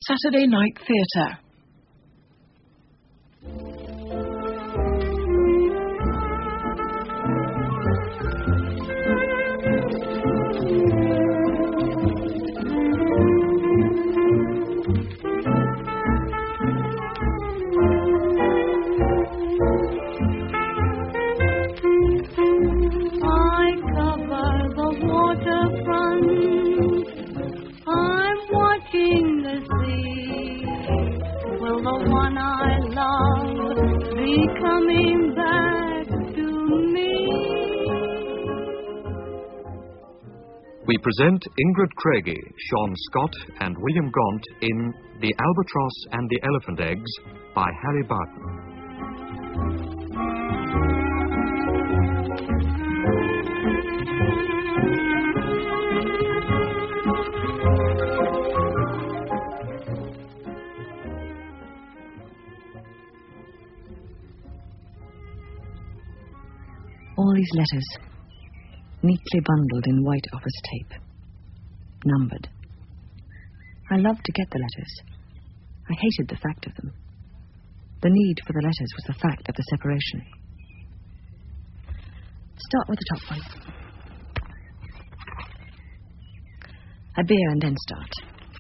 Saturday Night Theatre. Coming back to me. We present Ingrid Craigie, Sean Scott, and William Gaunt in The Albatross and the Elephant Eggs by Harry Barton. All these letters, neatly bundled in white office tape, numbered. I loved to get the letters. I hated the fact of them. The need for the letters was the fact of the separation. Start with the top one. A beer and then start.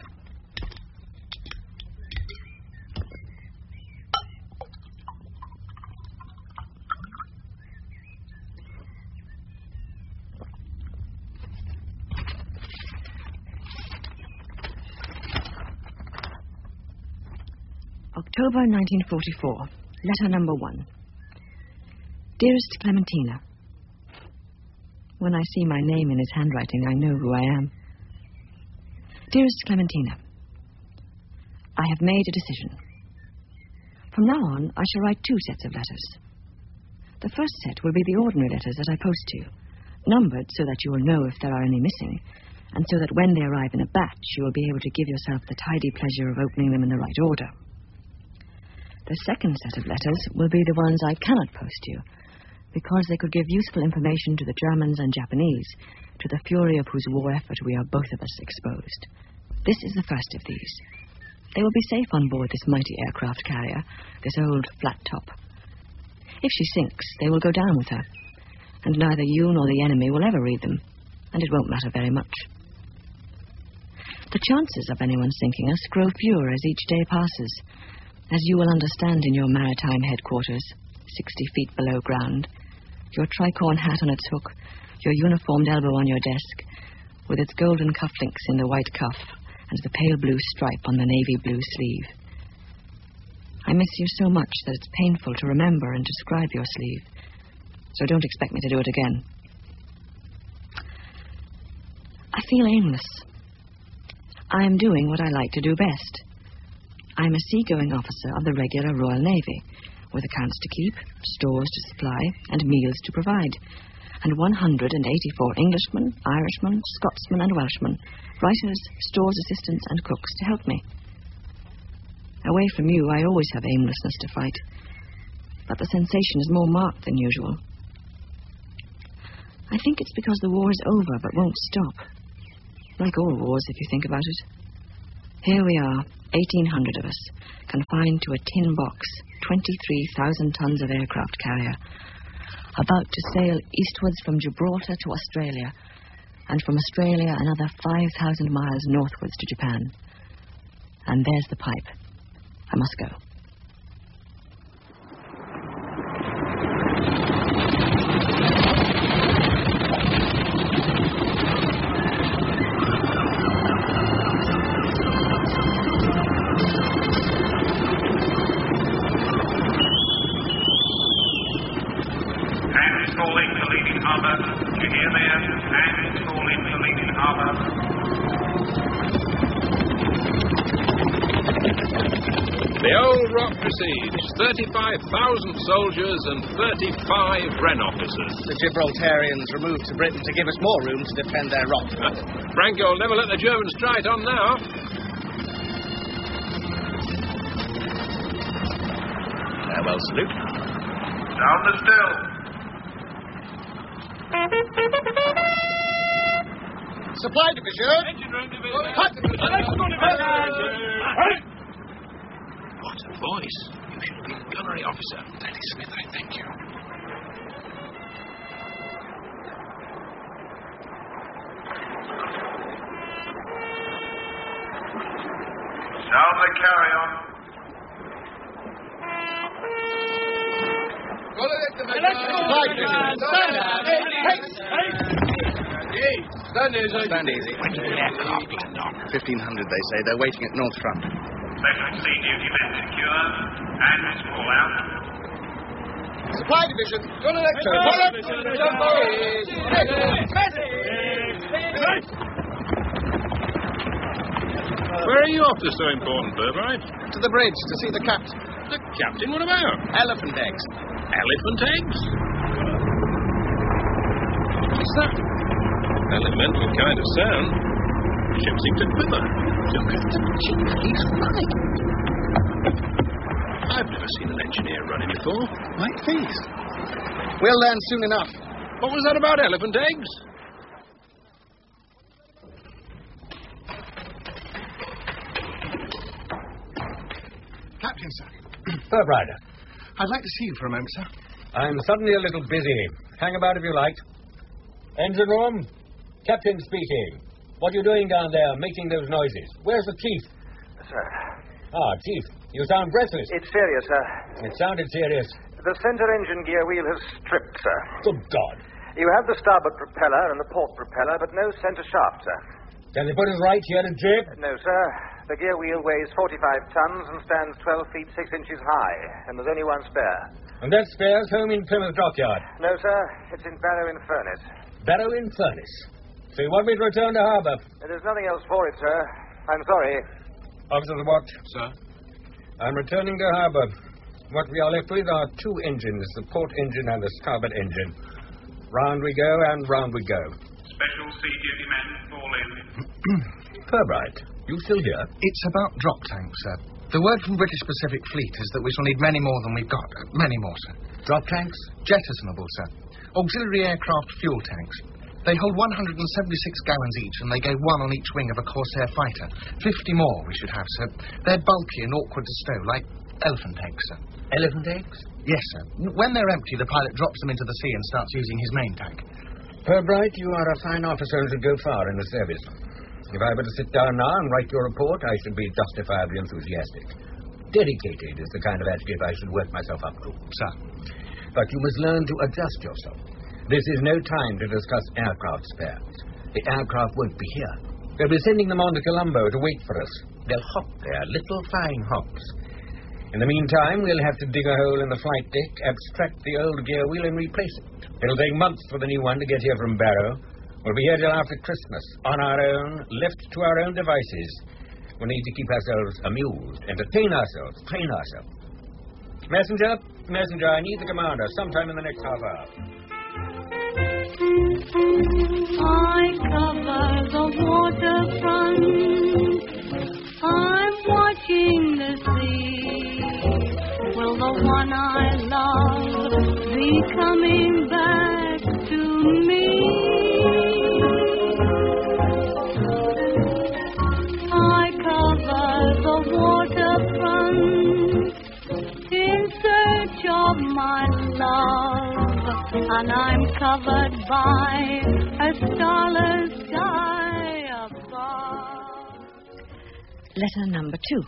October 1944, letter number 1. Dearest Clementina, when I see my name in his handwriting, I know who I am. Dearest Clementina, I have made a decision. From now on, I shall write 2 sets of letters. The first set will be the ordinary letters that I post to you, numbered so that you will know if there are any missing, and so that when they arrive in a batch, you will be able to give yourself the tidy pleasure of opening them in the right order. The second set of letters will be the ones I cannot post you, because they could give useful information to the Germans and Japanese, to the fury of whose war effort we are both of us exposed. This is the first of these. They will be safe on board this mighty aircraft carrier, this old flat top. If she sinks, they will go down with her, and neither you nor the enemy will ever read them, and it won't matter very much. The chances of anyone sinking us grow fewer as each day passes, as you will understand in your maritime headquarters, 60 feet below ground, your tricorn hat on its hook, your uniformed elbow on your desk, with its golden cufflinks in the white cuff and the pale blue stripe on the navy blue sleeve. I miss you so much that it's painful to remember and describe your sleeve, so don't expect me to do it again. I feel aimless. I am doing what I like to do best. I am a seagoing officer of the regular Royal Navy, with accounts to keep, stores to supply, and meals to provide, and 184 Englishmen, Irishmen, Scotsmen, and Welshmen, writers, stores assistants, and cooks to help me. Away from you, I always have aimlessness to fight, but the sensation is more marked than usual. I think it's because the war is over but won't stop. Like all wars, if you think about it. Here we are, 1,800 of us, confined to a tin box, 23,000 tons of aircraft carrier, about to sail eastwards from Gibraltar to Australia, and from Australia another 5,000 miles northwards to Japan. And there's the pipe. I must go. The Old Rock Besieged, 35,000 soldiers and 35 Wren officers. The Gibraltarians removed to Britain to give us more room to defend their rock. Franco will never let the Germans try it on now. Farewell salute. Down the still. Supply division. Engine room division. Cut. Electrical division. voice. You should have been a gunnery officer. That is Smith, I thank you. Down the carry-on. Stand easy. When did the aircraft land on? 1500, they say. They're waiting at North Front. Special sea duty men secure. And call out. Supply division. Where are you off to so important, Burbright? To the bridge to see the captain. The captain? What about? Elephant eggs. Elephant eggs? What's that? Elemental kind of sound. The ship seemed to quiver. Look at the chief. He's running. I've never seen an engineer running before. Like these. We'll learn soon enough. What was that about elephant eggs? Captain, sir. Burbright. I'd like to see you for a moment, sir. I'm suddenly a little busy. Hang about if you like. Engine room? Captain speaking. What are you doing down there, making those noises? Where's the chief? Sir. Ah, Chief, you sound breathless. It's serious, sir. It sounded serious. The center engine gear wheel has stripped, sir. Good God. You have the starboard propeller and the port propeller, but no center shaft, sir. Can they put us right here in jib? No, sir. The gear wheel weighs 45 tons and stands 12 feet 6 inches high, and there's only one spare. And that spare's home in Plymouth Dockyard. No, sir. It's in Barrow-in-Furness. Barrow-in-Furness. So you want me to return to harbour? There's nothing else for it, sir. I'm sorry. Officer of the watch. Sir? I'm returning to harbour. What we are left with are two engines, the port engine and the starboard engine. Round we go and round we go. Special sea duty men fall in. Burbright, you still here? It's about drop tanks, sir. The word from British Pacific Fleet is that we shall need many more than we've got. Many more, sir. Drop tanks? Jettisonable, sir. Auxiliary aircraft fuel tanks. They hold 176 gallons each, and they go one on each wing of a Corsair fighter. 50 more we should have, sir. They're bulky and awkward to stow, like elephant eggs, sir. Elephant eggs? Yes, sir. When they're empty, the pilot drops them into the sea and starts using his main tank. Burbright, you are a fine officer and should go far in the service. If I were to sit down now and write your report, I should be justifiably enthusiastic. Dedicated is the kind of adjective I should work myself up to. Sir. But you must learn to adjust yourself. This is no time to discuss aircraft spares. The aircraft won't be here. They'll be sending them on to Colombo to wait for us. They'll hop there, little flying hops. In the meantime, we'll have to dig a hole in the flight deck, abstract the old gear wheel and replace it. It'll take months for the new one to get here from Barrow. We'll be here till after Christmas, on our own, left to our own devices. We'll need to keep ourselves amused, entertain ourselves, train ourselves. Messenger, I need the commander sometime in the next half hour. I cover the waterfront. I'm watching the sea. Will the one I love be coming back to me? I cover the waterfront in search of my love, and I'm covered by a starless sky above. Letter number 2.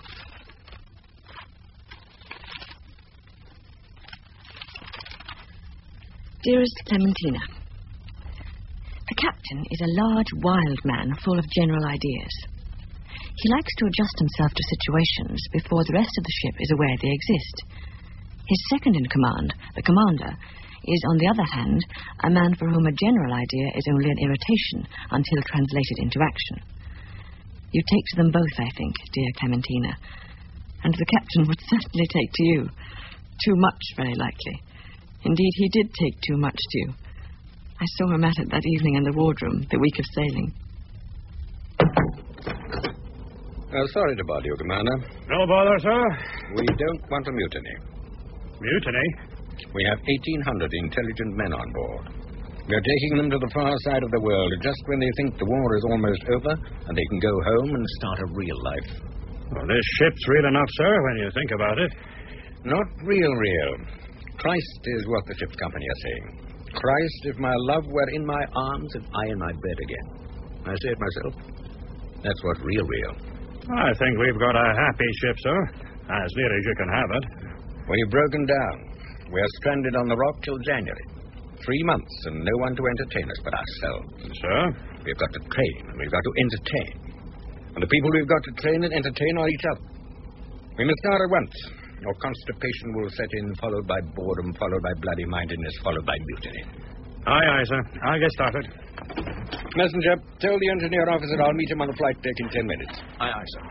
Dearest Clementina, the captain is a large, wild man full of general ideas. He likes to adjust himself to situations before the rest of the ship is aware they exist. His second in command, the commander, is, on the other hand, a man for whom a general idea is only an irritation until translated into action. You take to them both, I think, dear Clementina, and the captain would certainly take to you. Too much, very likely. Indeed, he did take too much to you. I saw him at it that evening in the wardroom, the week of sailing. Sorry to bother you, Commander. No bother, sir. We don't want a mutiny. Mutiny? We have 1,800 intelligent men on board. We're taking them to the far side of the world just when they think the war is almost over and they can go home and start a real life. Well, this ship's real enough, sir, when you think about it. Not real. Christ is what the ship's company are saying. Christ, if my love were in my arms and I in my bed again. I say it myself. That's what real. I think we've got a happy ship, sir. As near as you can have it. We've broken down. We're stranded on the rock till January. 3 months and no one to entertain us but ourselves. Sir? We've got to train and we've got to entertain. And the people we've got to train and entertain are each other. We must start at once, or constipation will set in, followed by boredom, followed by bloody-mindedness, followed by mutiny. Aye, sir. I'll get started. Messenger, tell the engineer officer I'll meet him on the flight deck in 10 minutes. Aye, sir.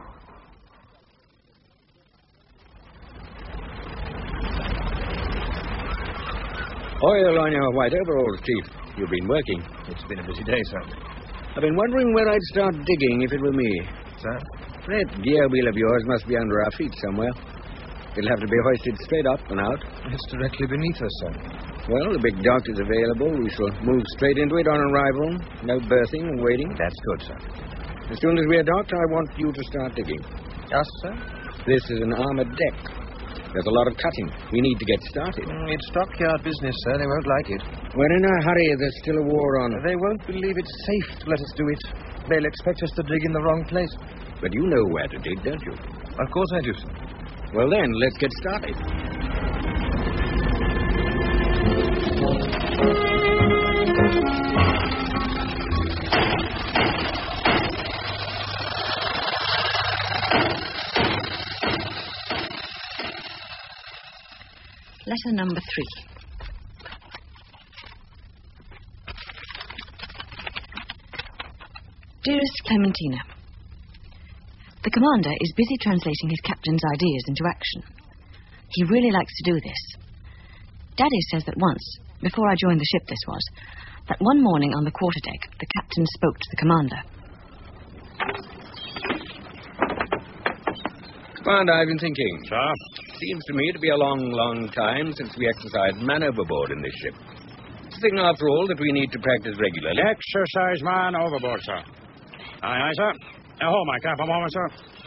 Oil on your white overalls, Chief. You've been working. It's been a busy day, sir. I've been wondering where I'd start digging if it were me. Sir? That gear wheel of yours must be under our feet somewhere. It'll have to be hoisted straight up and out. It's directly beneath us, sir. Well, the big dock is available. We shall move straight into it on arrival. No berthing and waiting. That's good, sir. As soon as we're docked, I want you to start digging. Us, sir? This is an armored deck. There's a lot of cutting. We need to get started. It's stockyard business, sir. They won't like it. We're in a hurry. There's still a war on. They won't believe it's safe to let us do it. They'll expect us to dig in the wrong place. But you know where to dig, don't you? Of course I do, sir. Well, then, let's get started. Letter number 3. Dearest Clementina, the commander is busy translating his captain's ideas into action. He really likes to do this. Daddy says that once, before I joined the ship this was, that one morning on the quarterdeck, the captain spoke to the commander. Commander, I've been thinking. Sir? Seems to me to be a long time since we exercised man overboard in this ship. It's a thing, after all, that we need to practice regularly. Exercise man overboard, sir. Aye, sir. Hold my cap a moment, sir.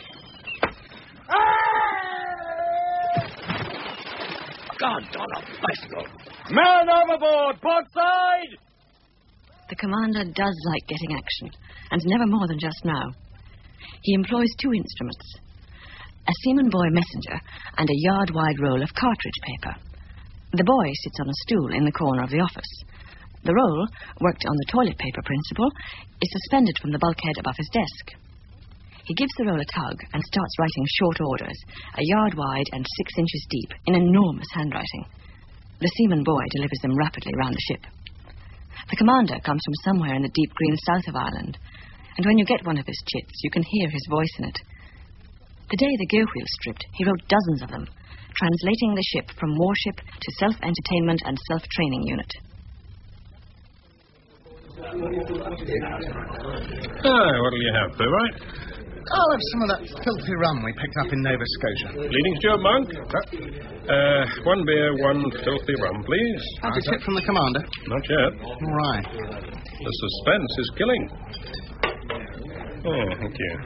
God, on a bicycle. Man overboard, port side! The commander does like getting action, and never more than just now. He employs 2 instruments. A seaman boy messenger and a yard-wide roll of cartridge paper. The boy sits on a stool in the corner of the office. The roll, worked on the toilet paper principle, is suspended from the bulkhead above his desk. He gives the roll a tug and starts writing short orders, a yard wide and 6 inches deep, in enormous handwriting. The seaman boy delivers them rapidly round the ship. The commander comes from somewhere in the deep green south of Ireland, and when you get one of his chits, you can hear his voice in it. The day the gear wheel stripped, he wrote dozens of them, translating the ship from warship to self-entertainment and self-training unit. What'll you have, Pooh? I'll have some of that filthy rum we picked up in Nova Scotia. Leading steward, Monk? 1 beer, 1 filthy rum, please. How's the tip from the commander? Not yet. All right. The suspense is killing. Oh, thank you.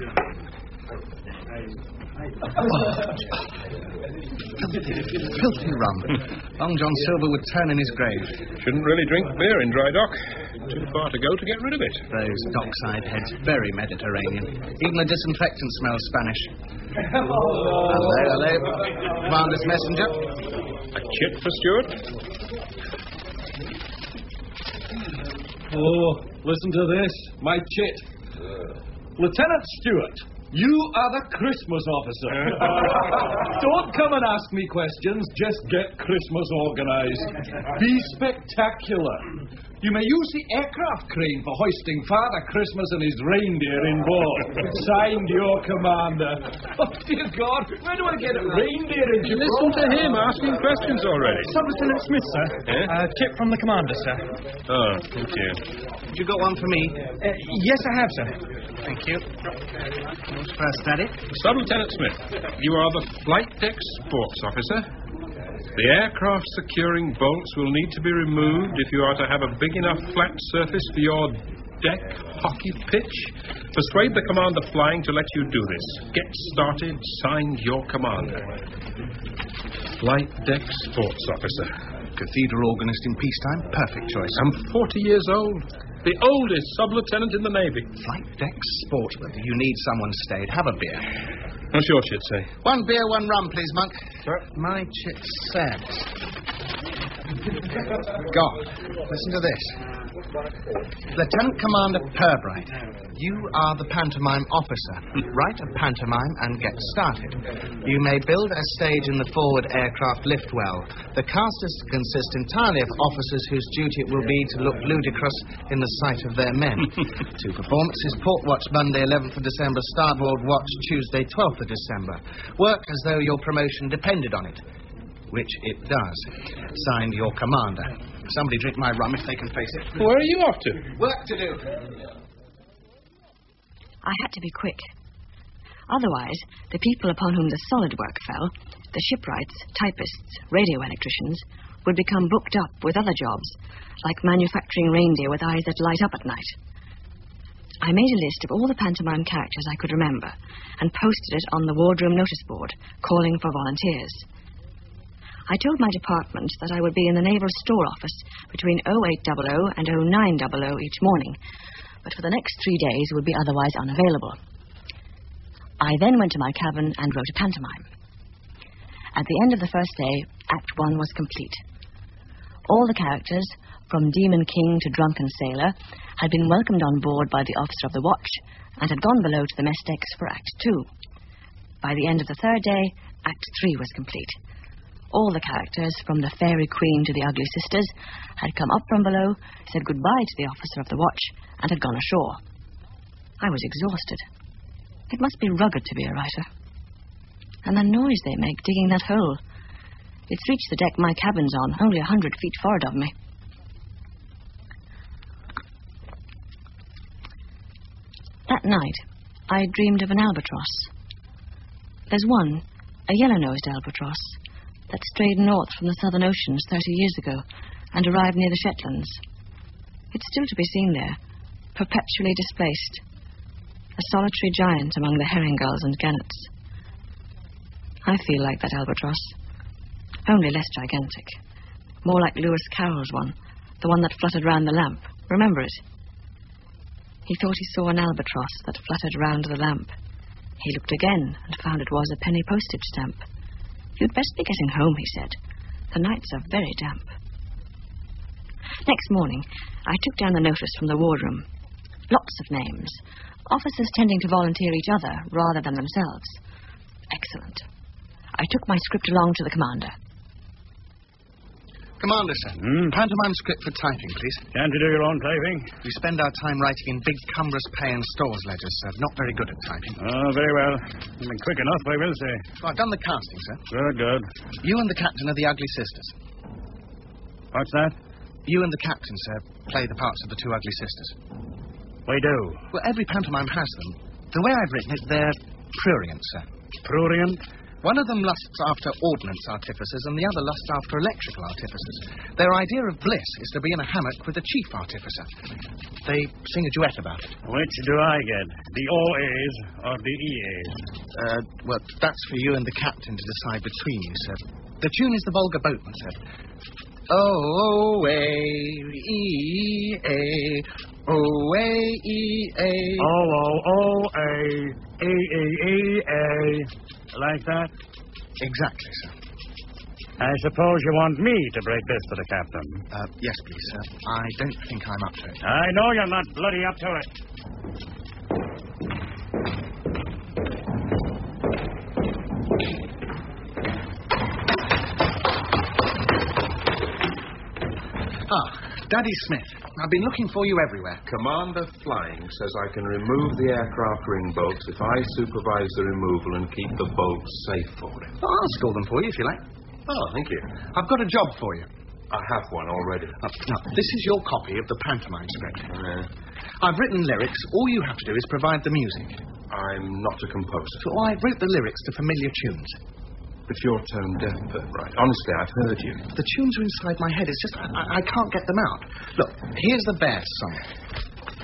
Filthy rum. Long John Silver would turn in his grave. Shouldn't really drink beer in dry dock. Too far to go to get rid of it. Those dockside heads, very Mediterranean. Even the disinfectant smells Spanish. Hello. Commander's messenger. A chit for Stewart? Oh, listen to this. My chit. Lieutenant Stewart, you are the Christmas officer. Don't come and ask me questions. Just get Christmas organized. Be spectacular. You may use the aircraft crane for hoisting Father Christmas and his reindeer in board. Signed, your commander. Oh, dear God, where do I get a reindeer in Gibraltar? Listen to him asking questions already. Sub-Lieutenant Smith, sir. Tip from the commander, sir. Oh, thank you. Have you got one for me? Yes, I have, sir. Thank you. Who's first, Daddy? Sub-Lieutenant Smith, you are the flight deck sports officer. The aircraft securing bolts will need to be removed if you are to have a big enough flat surface for your deck hockey pitch? Persuade the Commander Flying to let you do this. Get started. Signed, your Commander. Flight Deck Sports Officer. Cathedral organist in peacetime. Perfect choice. I'm 40 years old. The oldest sub-lieutenant in the Navy. Flight Deck Sport. Well, you need someone stayed. Have a beer. What's your chit say? 1 beer, 1 rum, please, Monk. Sir? My chit says... God, listen to this. Lieutenant Commander Pirbright, you are the pantomime officer. Write a pantomime and get started. You may build a stage in the forward aircraft lift well. The cast is to consist entirely of officers whose duty it will be to look ludicrous in the sight of their men. 2 performances: Port Watch Monday 11th of December, Starboard Watch Tuesday 12th of December. Work as though your promotion depended on it. Which it does. Signed, your Commander. Somebody drink my rum if they can face it. Where are you off to? Work to do. I had to be quick. Otherwise, the people upon whom the solid work fell, the shipwrights, typists, radio electricians, would become booked up with other jobs, like manufacturing reindeer with eyes that light up at night. I made a list of all the pantomime characters I could remember and posted it on the wardroom notice board, calling for volunteers. I told my department that I would be in the Naval Store Office between 0800 and 0900 each morning, but for the next 3 days would be otherwise unavailable. I then went to my cabin and wrote a pantomime. At the end of the first day, Act 1 was complete. All the characters, from Demon King to Drunken Sailor, had been welcomed on board by the officer of the watch and had gone below to the mess decks for Act 2. By the end of the third day, Act 3 was complete. All the characters, from the Fairy Queen to the Ugly Sisters, had come up from below, said goodbye to the officer of the watch, and had gone ashore. I was exhausted. It must be rugged to be a writer. And the noise they make digging that hole. It's reached the deck my cabin's on, only 100 feet forward of me. That night, I dreamed of an albatross. There's one, a yellow-nosed albatross, that strayed north from the Southern Oceans 30 years ago and arrived near the Shetlands. It's still to be seen there, perpetually displaced, a solitary giant among the herring gulls and gannets. I feel like that albatross, only less gigantic, more like Lewis Carroll's one, the one that fluttered round the lamp. Remember it? He thought he saw an albatross that fluttered round the lamp. He looked again and found it was a penny postage stamp. You'd best be getting home, he said. The nights are very damp. Next morning, I took down the notice from the wardroom. Lots of names. Officers tending to volunteer each other rather than themselves. Excellent. I took my script along to the commander. Commander, sir. Pantomime script for typing, please. Can't you do your own typing? We spend our time writing in big, cumbrous pay and stores ledgers, sir. Not very good at typing. Oh, very well. You've been quick enough, I will say. Well, I've done the casting, sir. Good, good. You and the captain are the Ugly Sisters. What's that? You and the captain, sir, play the parts of the 2 ugly sisters. We do. Well, every pantomime has them. The way I've written it, they're prurient, sir. Prurient? One of them lusts after ordnance artificers and the other lusts after electrical artificers. Their idea of bliss is to be in a hammock with the chief artificer. They sing a duet about it. Which do I get? The OAs or the EAs? Well, that's for you and the captain to decide between you, sir. The tune is the Volga Boatman, sir. O-A-E-A, O-A-E-A. O-O-O-A-E-E-A. Like that? Exactly, sir. I suppose you want me to break this to the captain. Yes, please, sir. I don't think I'm up to it. I know you're not bloody up to it. Daddy Smith. I've been looking for you everywhere. Commander Flying says I can remove the aircraft ring bolts if I supervise the removal and keep the bolts safe for him. Well, I'll score them for you if you like. Oh, thank you. I've got a job for you. I have one already. Now, this is your copy of the pantomime script. I've written lyrics. All you have to do is provide the music. I'm not a composer. So I wrote the lyrics to familiar tunes. But you're tone deaf, right? Honestly, I've heard you. The tunes are inside my head. It's just I can't get them out. Look, here's the Bears song.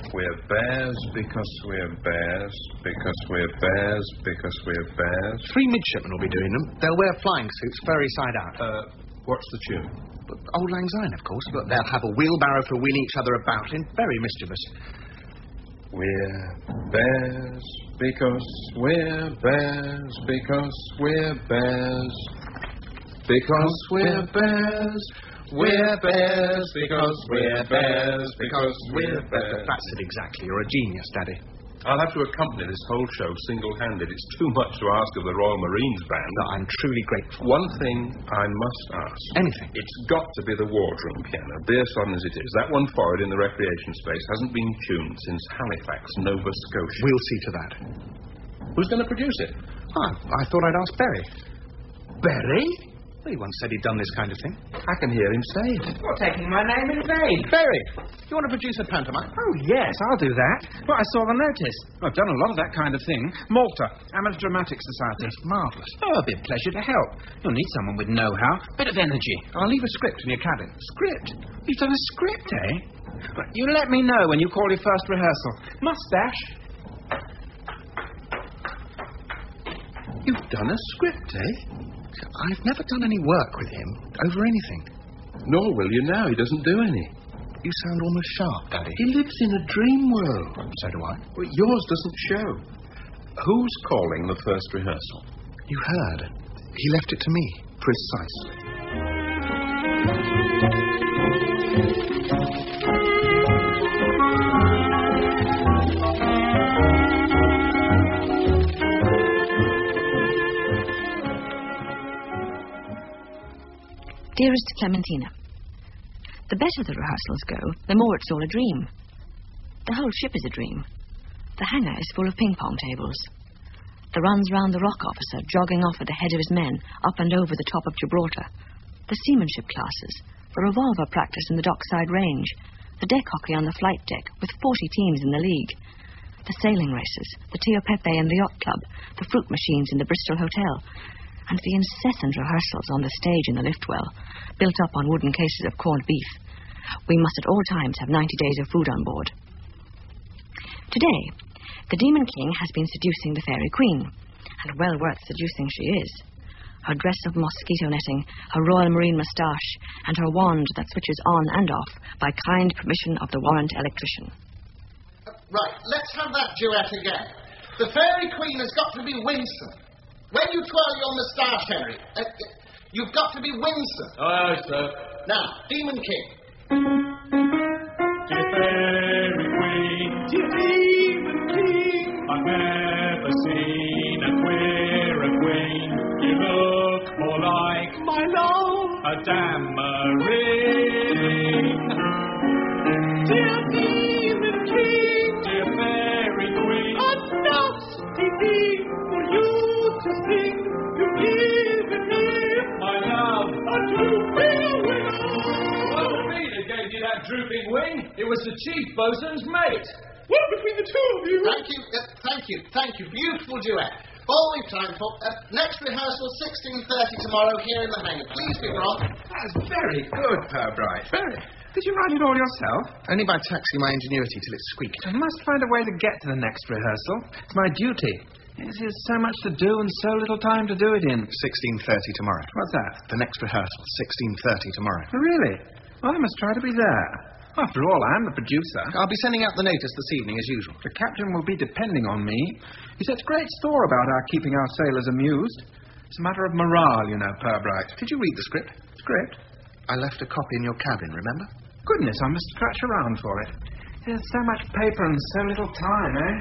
We're bears because we're bears, because we're bears, because we're bears. 3 midshipmen will be doing them. They'll wear flying suits, very side out. What's the tune? Old Lang Syne, of course, but they'll have a wheelbarrow for wheeling each other about in. Very mischievous. We're bears because we're bears, because we're bears, because we're bears. We're bears because we're bears, because we're bears. That's it exactly. You're a genius, Daddy. I'll have to accompany this whole show single-handed. It's too much to ask of the Royal Marines Band. No, I'm truly grateful. One thing I must ask. Anything? It's got to be the wardroom piano, dear son as it is. That one forward in the recreation space hasn't been tuned since Halifax, Nova Scotia. We'll see to that. Who's going to produce it? I thought I'd ask Berry. Berry? Well, he once said he'd done this kind of thing. I can hear him say it. You're taking my name in vain. Berry, you want to produce a pantomime? Oh, yes, I'll do that. Well, I saw the notice. I've done a lot of that kind of thing. Malta, Amateur Dramatic Society. That's marvellous. Oh, it'll be a pleasure to help. You'll need someone with know-how, bit of energy. I'll leave a script in your cabin. Script? You've done a script, eh? You let me know when you call your first rehearsal. Mustache? You've done a script, eh? I've never done any work with him, over anything. Nor will you now. He doesn't do any. You sound almost sharp, Daddy. He lives in a dream world. So do I. Well, yours doesn't show. Who's calling the first rehearsal? You heard. He left it to me. Precisely. Dearest Clementina, the better the rehearsals go, the more it's all a dream. The whole ship is a dream. The hangar is full of ping-pong tables. The runs round the rock officer, jogging off at the head of his men, up and over the top of Gibraltar. The seamanship classes, the revolver practice in the dockside range, the deck hockey on the flight deck, with 40 teams in the league. The sailing races, the Tio Pepe and the yacht club, the fruit machines in the Bristol Hotel, and the incessant rehearsals on the stage in the lift well, built up on wooden cases of corned beef. We must at all times have 90 days of food on board. Today, the Demon King has been seducing the Fairy Queen, and well worth seducing she is. Her dress of mosquito netting, her Royal Marine moustache, and her wand that switches on and off by kind permission of the warrant electrician. Right, let's have that duet again. The Fairy Queen has got to be winsome. When you twirl your moustache, Henry, you've got to be winsome. Aye, sir. Now, Demon King. Dear Fairy Queen, dear Demon King, I've never seen a queerer queen. You look more like my love, a Damarine. Dear Demon King, dear Fairy Queen, a nasty thing for you to sing. You've given me my love, a drooping wing. Well, me that gave you that drooping wing. It was the chief bosun's mate. Well, between the two of you. Thank you. Beautiful duet. All we've time for. Next rehearsal, 16:30 tomorrow here in the hangar. Please be wrong. That's very good, Purbright. Very. Did you write it all yourself? Only by taxing my ingenuity till it squeaked. I must find a way to get to the next rehearsal. It's my duty. There's so much to do and so little time to do it in. 16:30 tomorrow. What's that? The next rehearsal, 16:30 tomorrow. Really? Well, I must try to be there. After all, I'm the producer. I'll be sending out the notice this evening, as usual. The captain will be depending on me. He sets great store about our keeping our sailors amused. It's a matter of morale, you know, Purbright. Did you read the script? Script? I left a copy in your cabin, remember? Goodness, I must scratch around for it. There's so much paper and so little time, eh?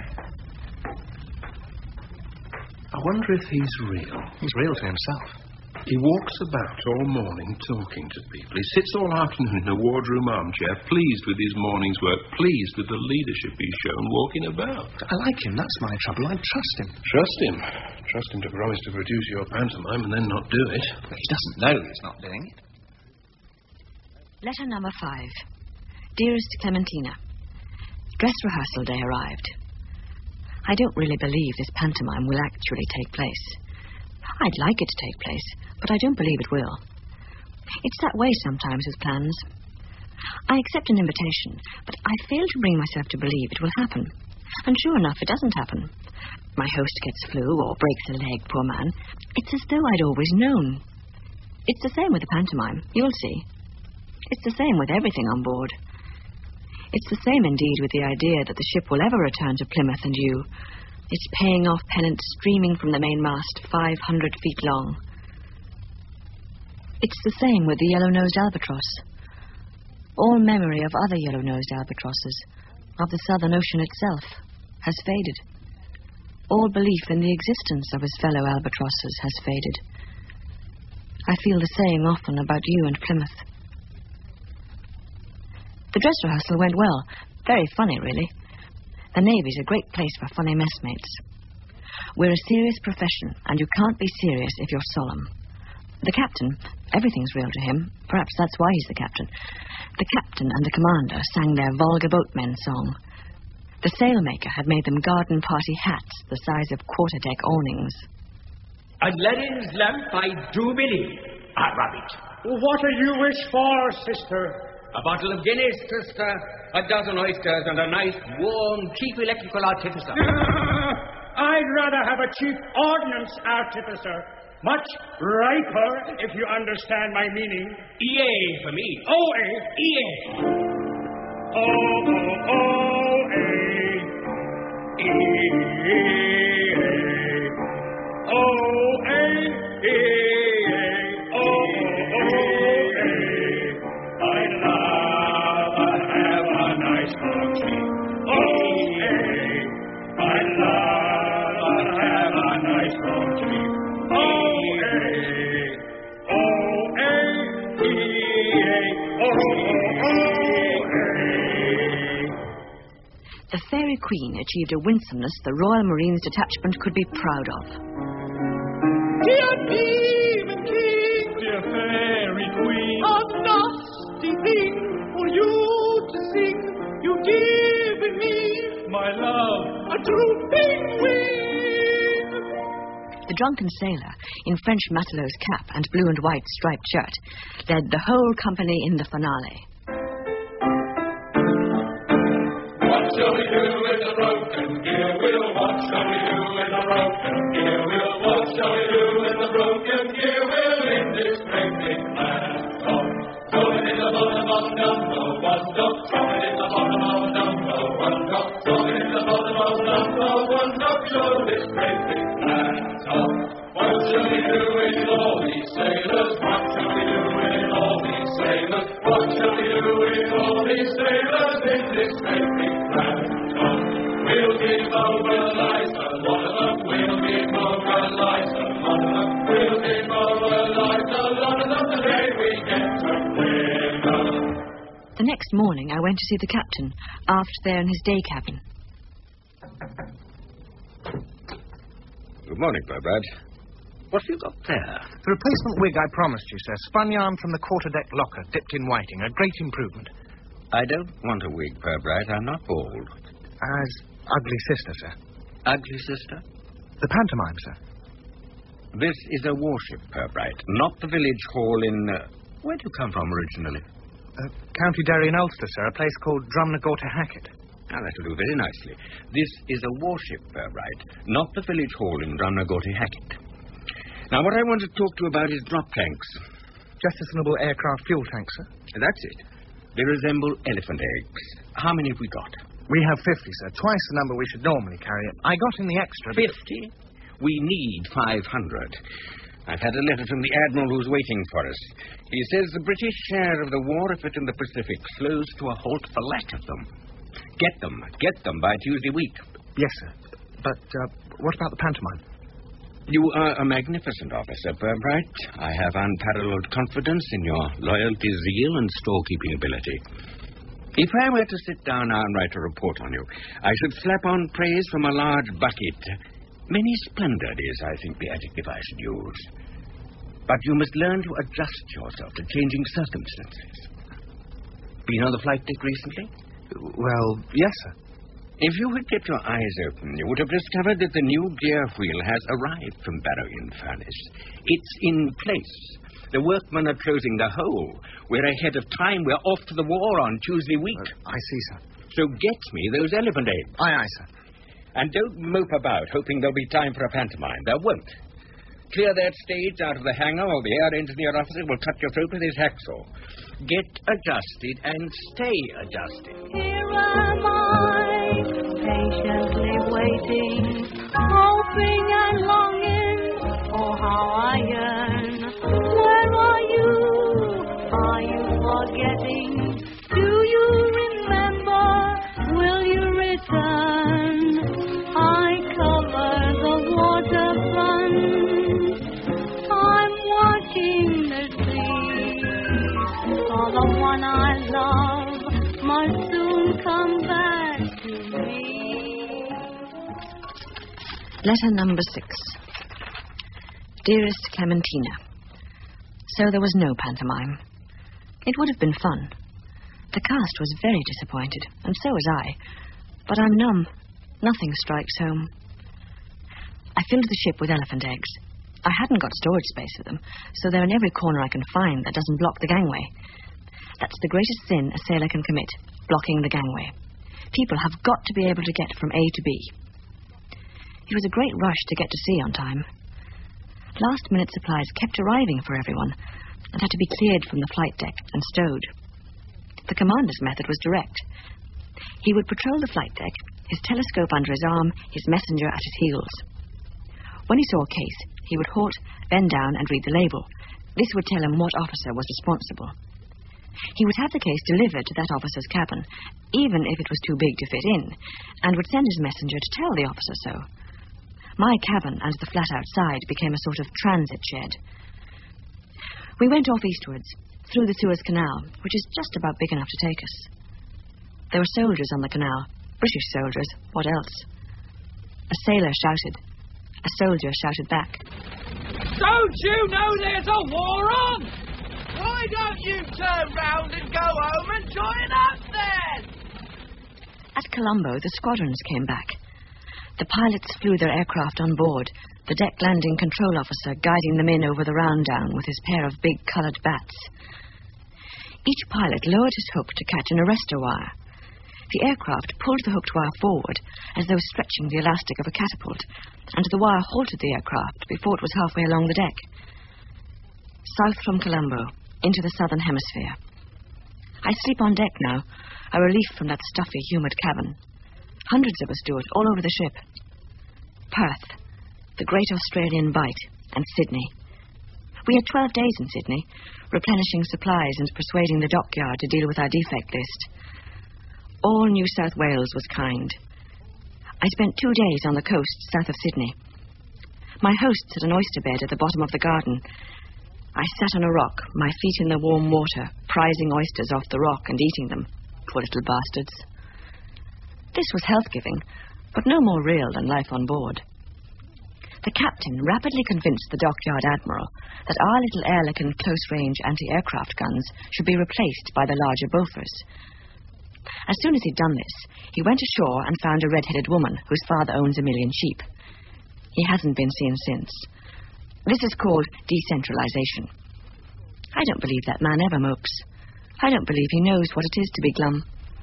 I wonder if he's real. He's real to himself. He walks about all morning talking to people. He sits all afternoon in a wardroom armchair, pleased with his morning's work, pleased with the leadership he's shown walking about. I like him, that's my trouble. I trust him. Trust him? Trust him to promise to produce your pantomime and then not do it? He doesn't know he's not doing it. Letter number 5. Dearest Clementina, dress rehearsal day arrived. I don't really believe this pantomime will actually take place. I'd like it to take place, but I don't believe it will. It's that way sometimes with plans. I accept an invitation, but I fail to bring myself to believe it will happen. And sure enough, it doesn't happen. My host gets flu or breaks a leg, poor man. It's as though I'd always known. It's the same with the pantomime, you'll see. It's the same with everything on board. It's the same, indeed, with the idea that the ship will ever return to Plymouth and you. Its paying off pennant streaming from the mainmast 500 feet long. It's the same with the yellow-nosed albatross. All memory of other yellow-nosed albatrosses, of the Southern Ocean itself, has faded. All belief in the existence of his fellow albatrosses has faded. I feel the same often about you and Plymouth. The dress rehearsal went well. Very funny, really. The Navy's a great place for funny messmates. We're a serious profession, and you can't be serious if you're solemn. The captain, everything's real to him. Perhaps that's why he's the captain. The captain and the commander sang their vulgar boatmen song. The sailmaker had made them garden party hats the size of quarter-deck awnings. Aladdin's lamp, I do believe. I rub it. What do you wish for, sister? A bottle of Guinness, sister, a dozen oysters, and a nice, warm, cheap electrical artificer. I'd rather have a cheap ordnance artificer. Much riper, if you understand my meaning. EA for me. O-A. EA. O-O-O-A. E-A. O-A. E-A. O-O-O-A. I'd rather have a nice country. O-A. I'd rather have a nice country. The Fairy Queen achieved a winsomeness the Royal Marines Detachment could be proud of. Dear Demon King, dear Fairy Queen, a nasty thing for you to sing. You've given me, my love, a drooping wing. The drunken sailor, in French matelot's cap and blue and white striped shirt, led the whole company in the finale. What shall we do with the broken gear wheel? What shall we do with the broken gear wheel? What shall we do with the broken gear wheel in this great big land? Throw it in the bottom of number one dog. Throw it in the bottom of number one dog. Throw it in the bottom of number one dog. Show this great big land. What shall we do with all these sailors? What shall we do with all these sailors? What shall we do with all these sailors in this great big land? We'll demobilize a lot of them. We'll demobilize a lot of them. We'll demobilize a lot of them the day we get to Plymouth. The next morning, I went to see the captain, aft there in his day cabin. Good morning, Burbad. What have you got there? The replacement wig I promised you, sir. Spun yarn from the quarter-deck locker, dipped in whiting. A great improvement. I don't want a wig, Burbad. I'm not bald. As ugly sister, sir. Ugly sister? The pantomime, sir. This is a warship, Purbright, not the village hall in... where do you come from originally? County Derry in Ulster, sir. A place called Drumnagorta Hackett. Now, that'll do very nicely. This is a warship, Purbright, not the village hall in Drumnagorta Hackett. Now, what I want to talk to you about is drop tanks. Jettisonable aircraft fuel tanks, sir. That's it. They resemble elephant eggs. How many have we got? We have 50, sir. Twice the number we should normally carry. I got in the extra... 50? We need 500. I've had a letter from the Admiral who's waiting for us. He says the British share of the war effort in the Pacific slows to a halt for lack of them. Get them by Tuesday week. Yes, sir. But what about the pantomime? You are a magnificent officer, Purbright. I have unparalleled confidence in your loyalty, zeal, and storekeeping ability. If I were to sit down now and write a report on you, I should slap on praise from a large bucket. Many splendid is, I think, the adjective I should use. But you must learn to adjust yourself to changing circumstances. Been on the flight deck recently? Well, yes, sir. If you had kept your eyes open, you would have discovered that the new gear wheel has arrived from Barrow-in-Furness. It's in place. The workmen are closing the hole. We're ahead of time. We're off to the war on Tuesday week. I see, sir. So get me those elephant eggs. Aye, aye, sir. And don't mope about, hoping there'll be time for a pantomime. There won't. Clear that stage out of the hangar, or the air engineer officer will cut your throat with his hacksaw. Get adjusted and stay adjusted. Here am I, patiently waiting, hoping and longing for how I yearn. Where are you? Are you forgetting? Do you remember? Will you return? I cover the waterfront. I'm watching the sea. For the one I love must soon come back to me. Letter number 6. Dearest Clementina. So there was no pantomime. It would have been fun. The cast was very disappointed, and so was I. But I'm numb. Nothing strikes home. I filled the ship with elephant eggs. I hadn't got storage space for them, so they're in every corner I can find that doesn't block the gangway. That's the greatest sin a sailor can commit, blocking the gangway. People have got to be able to get from A to B. It was a great rush to get to sea on time. Last-minute supplies kept arriving for everyone and had to be cleared from the flight deck and stowed. The commander's method was direct. He would patrol the flight deck, his telescope under his arm, his messenger at his heels. When he saw a case, he would halt, bend down, and read the label. This would tell him what officer was responsible. He would have the case delivered to that officer's cabin, even if it was too big to fit in, and would send his messenger to tell the officer so. My cabin and the flat outside became a sort of transit shed. We went off eastwards, through the Suez Canal, which is just about big enough to take us. There were soldiers on the canal, British soldiers, what else? A sailor shouted. A soldier shouted back. Don't you know there's a war on? Why don't you turn round and go home and join us then? At Colombo, the squadrons came back. The pilots flew their aircraft on board, the deck landing control officer guiding them in over the round down with his pair of big coloured bats. Each pilot lowered his hook to catch an arrestor wire. The aircraft pulled the hooked wire forward as though stretching the elastic of a catapult, and the wire halted the aircraft before it was halfway along the deck. South from Colombo, into the southern hemisphere. I sleep on deck now, a relief from that stuffy, humid cabin. Hundreds of us do it, all over the ship. Perth, the great Australian Bight, and Sydney. We had 12 days in Sydney, replenishing supplies and persuading the dockyard to deal with our defect list. All New South Wales was kind. I spent 2 days on the coast south of Sydney. My hosts had an oyster bed at the bottom of the garden. I sat on a rock, my feet in the warm water, prizing oysters off the rock and eating them. Poor little bastards. This was health-giving, but no more real than life on board. The captain rapidly convinced the dockyard admiral that our little Airlicon close-range anti-aircraft guns should be replaced by the larger Bofors. As soon as he'd done this, he went ashore and found a red-headed woman whose father owns 1 million sheep. He hasn't been seen since. This is called decentralization. I don't believe that man ever mopes. I don't believe he knows what it is to be glum.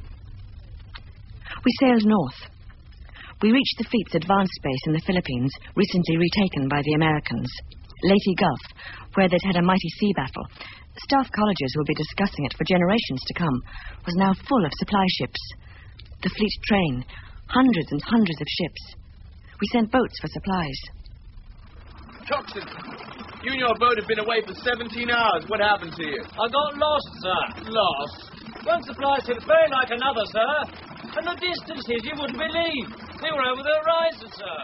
We sailed north. We reached the fleet's advanced base in the Philippines, recently retaken by the Americans. Leyte Gulf, where they'd had a mighty sea battle. Staff colleges will be discussing it for generations to come, was now full of supply ships. The fleet train, hundreds and hundreds of ships. We sent boats for supplies. Coxswain, you and your boat have been away for 17 hours. What happened to you? I got lost, sir. Lost? One supply ship's very like another, sir. And the distances you wouldn't believe. They were over the horizon, sir.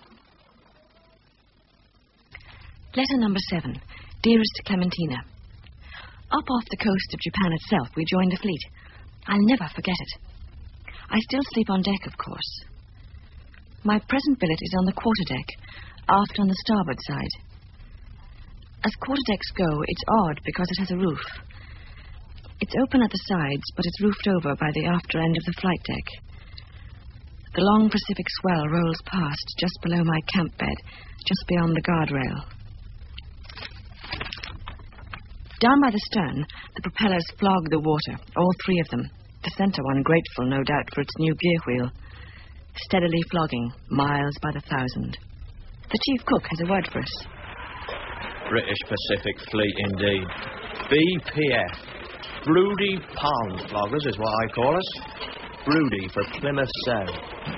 Letter number 7. Dearest Clementina. Up off the coast of Japan itself, we joined the fleet. I'll never forget it. I still sleep on deck, of course. My present billet is on the quarterdeck, aft on the starboard side. As quarterdecks go, it's odd because it has a roof. It's open at the sides, but it's roofed over by the after end of the flight deck. The long Pacific swell rolls past just below my camp bed, just beyond the guardrail. Down by the stern, the propellers flogged the water, all three of them. The centre one grateful, no doubt, for its new gear wheel. Steadily flogging, miles by the thousand. The chief cook has a word for us. British Pacific Fleet, indeed. BPF. Broody Palm Floggers is what I call us. Broody for Plymouth Sound.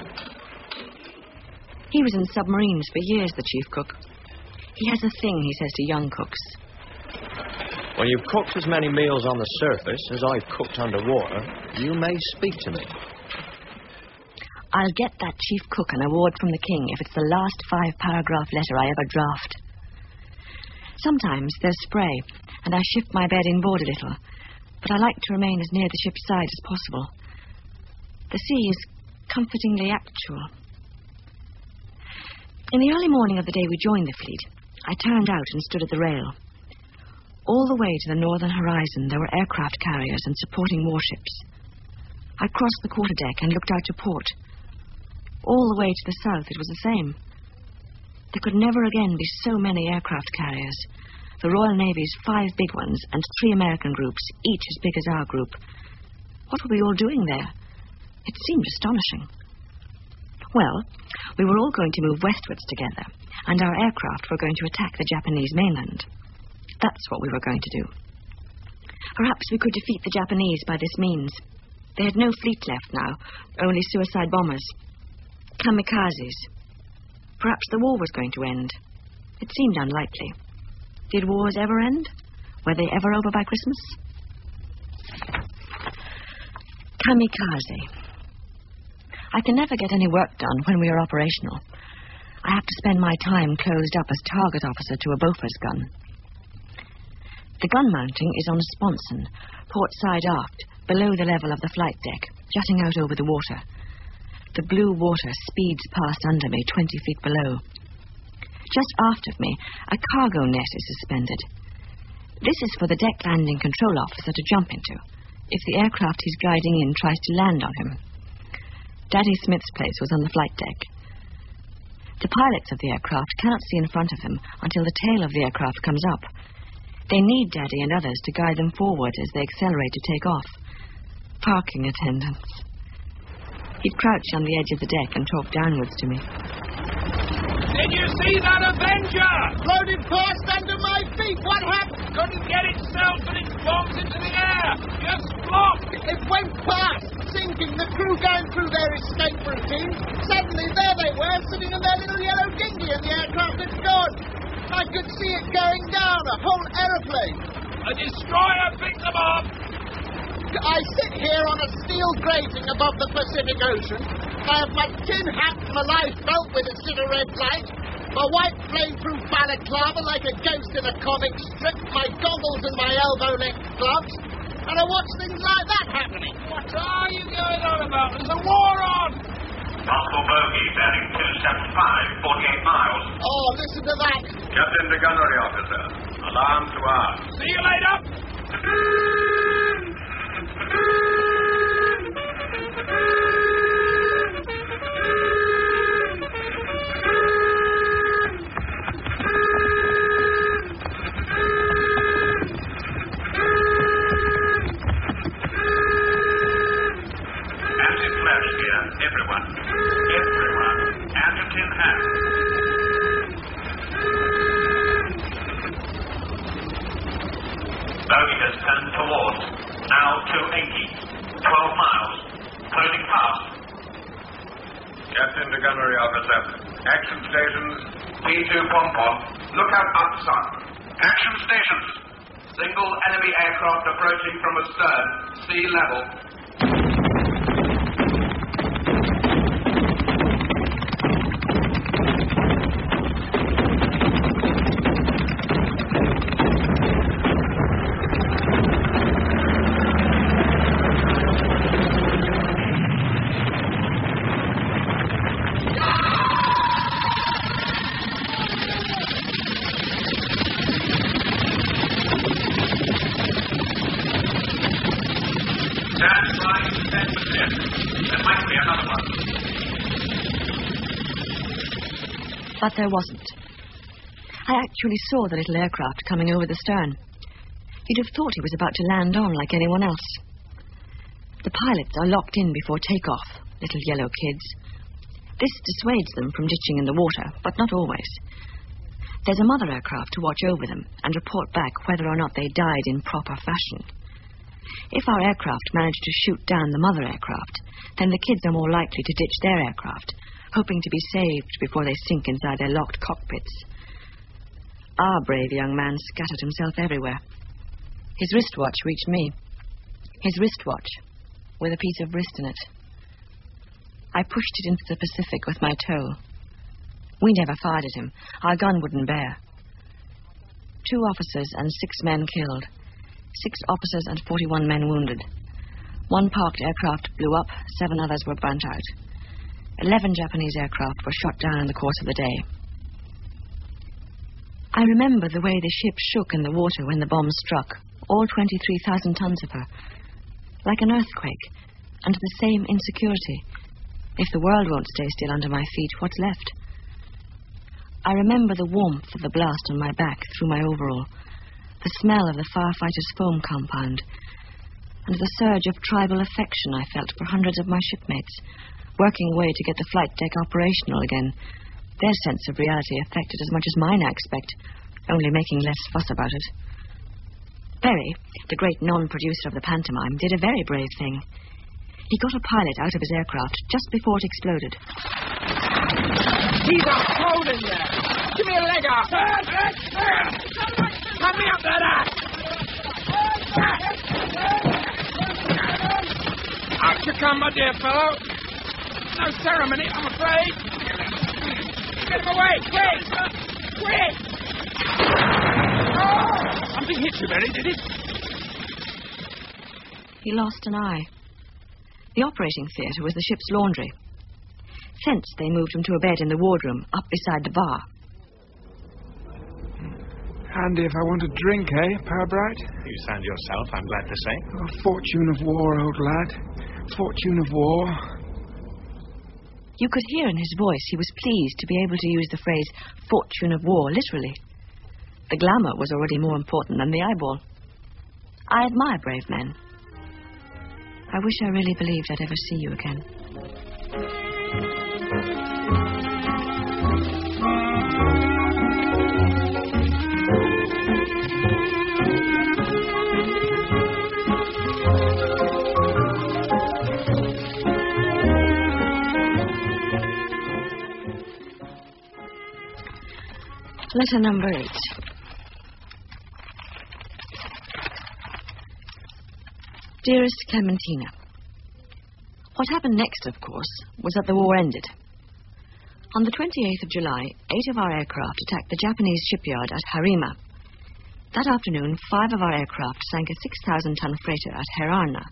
He was in submarines for years, the chief cook. He has a thing, he says to young cooks. When you've cooked as many meals on the surface as I've cooked underwater, you may speak to me. I'll get that chief cook an award from the king if it's the last 5-paragraph letter I ever draft. Sometimes there's spray, and I shift my bed inboard a little, but I like to remain as near the ship's side as possible. The sea is comfortingly actual. In the early morning of the day we joined the fleet, I turned out and stood at the rail. All the way to the northern horizon, there were aircraft carriers and supporting warships. I crossed the quarterdeck and looked out to port. All the way to the south, it was the same. There could never again be so many aircraft carriers. The Royal Navy's 5 big ones and 3 American groups, each as big as our group. What were we all doing there? It seemed astonishing. Well, we were all going to move westwards together, and our aircraft were going to attack the Japanese mainland. That's what we were going to do. Perhaps we could defeat the Japanese by this means. They had no fleet left now, only suicide bombers. Kamikazes. Perhaps the war was going to end. It seemed unlikely. Did wars ever end? Were they ever over by Christmas? Kamikaze. I can never get any work done when we are operational. I have to spend my time closed up as target officer to a Bofors gun. The gun mounting is on a sponson, port side aft, below the level of the flight deck, jutting out over the water. The blue water speeds past under me, 20 feet below. Just aft of me, a cargo net is suspended. This is for the deck landing control officer to jump into, if the aircraft he's guiding in tries to land on him. Daddy Smith's place was on the flight deck. The pilots of the aircraft cannot see in front of them until the tail of the aircraft comes up. They need Daddy and others to guide them forward as they accelerate to take off. Parking attendants. He'd crouch on the edge of the deck and talk downwards to me. Did you see that Avenger? Floated past under my feet. What happened? Couldn't get itself and its bombs into the air. Just flopped. It went past, sinking. The crew going through their escape routine. Suddenly, there they were, sitting in their little yellow dinghy, and the aircraft had gone. I could see it going down, a whole aeroplane. A destroyer picked them up. I sit here on a steel grating above the Pacific Ocean. I have my tin hat and my life belt with its cigarette light, my white flame-proof balaclava like a ghost in a comic strip, my goggles and my elbow-length gloves, and I watch things like that happening. What are you going on about? There's a war on! Possible bogey, bearing 275, 48 miles. Oh, listen to that. Captain the gunnery officer. Alarm to arm. See you later. Anti-flash here, everyone. Everyone. Anti-tin hat. Bogey has turned towards. Now 280. 12 miles. Closing fast. Captain the gunnery officer. Action stations. P2 Pom-Pom. Look out outside. Action stations. Single enemy aircraft approaching from astern. Sea level. But there wasn't. I actually saw the little aircraft coming over the stern. You'd have thought he was about to land on like anyone else. The pilots are locked in before takeoff, little yellow kids. This dissuades them from ditching in the water, but not always. There's a mother aircraft to watch over them and report back whether or not they died in proper fashion. If our aircraft manage to shoot down the mother aircraft, then the kids are more likely to ditch their aircraft, hoping to be saved before they sink inside their locked cockpits. Our brave young man scattered himself everywhere. His wristwatch reached me. His wristwatch, with a piece of wrist in it. I pushed it into the Pacific with my toe. We never fired at him. Our gun wouldn't bear. 2 officers and 6 men killed. 6 officers and 41 men wounded. 1 parked aircraft blew up, 7 others were burnt out. 11 Japanese aircraft were shot down in the course of the day. I remember the way the ship shook in the water when the bomb struck, all 23,000 tons of her. Like an earthquake, and the same insecurity. If the world won't stay still under my feet, what's left? I remember the warmth of the blast on my back through my overall, the smell of the firefighters' foam compound, and the surge of tribal affection I felt for hundreds of my shipmates, working away to get the flight deck operational again. Their sense of reality affected as much as mine, I expect, only making less fuss about it. Perry, the great non-producer of the pantomime, did a very brave thing. He got a pilot out of his aircraft just before it exploded. He's a hole in there! Give me a leg up! Come me up there! Out you come, my dear fellow! No ceremony, I'm afraid! Get him away, quick! Quick! Oh! Something hit you, Barry, did it? He lost an eye. The operating theatre was the ship's laundry. Thence they moved him to a bed in the wardroom, up beside the bar. Handy if I want a drink, eh, Pirbright? You sound yourself, I'm glad to say. Oh, fortune of war, old lad. Fortune of war. You could hear in his voice he was pleased to be able to use the phrase fortune of war literally. The glamour was already more important than the eyeball. I admire brave men. I wish I really believed I'd ever see you again. Letter number 8. Dearest Clementina, what happened next, of course, was that the war ended. On the 28th of July, 8 of our aircraft attacked the Japanese shipyard at Harima. That afternoon, 5 of our aircraft sank a 6,000-ton freighter at Herarna.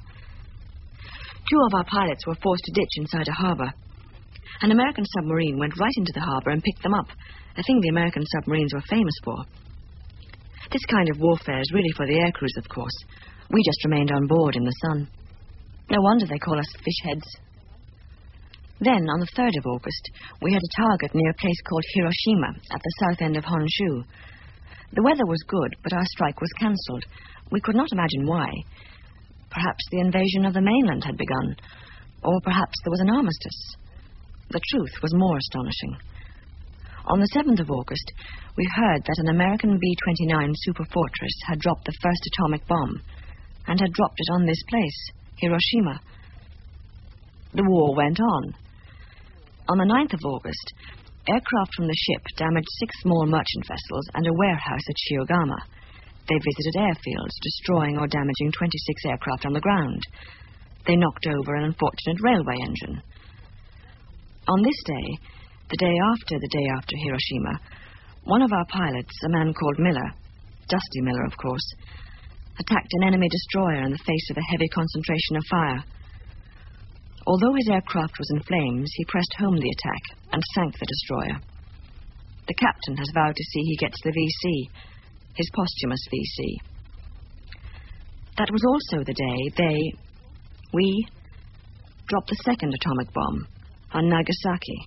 2 of our pilots were forced to ditch inside a harbor. An American submarine went right into the harbor and picked them up, a thing the American submarines were famous for. This kind of warfare is really for the air crews, of course. We just remained on board in the sun. No wonder they call us fish heads. Then, on the 3rd of August, we had a target near a place called Hiroshima at the south end of Honshu. The weather was good, but our strike was cancelled. We could not imagine why. Perhaps the invasion of the mainland had begun, or perhaps there was an armistice. The truth was more astonishing. On the 7th of August, we heard that an American B-29 Superfortress had dropped the first atomic bomb, and had dropped it on this place, Hiroshima. The war went on. On the 9th of August, aircraft from the ship damaged 6 small merchant vessels and a warehouse at Shiogama. They visited airfields, destroying or damaging 26 aircraft on the ground. They knocked over an unfortunate railway engine. On this day, the day after Hiroshima, one of our pilots, a man called Miller, Dusty Miller, of course, attacked an enemy destroyer in the face of a heavy concentration of fire. Although his aircraft was in flames, he pressed home the attack and sank the destroyer. The captain has vowed to see he gets the VC, his posthumous VC. That was also the day we dropped the second atomic bomb on Nagasaki.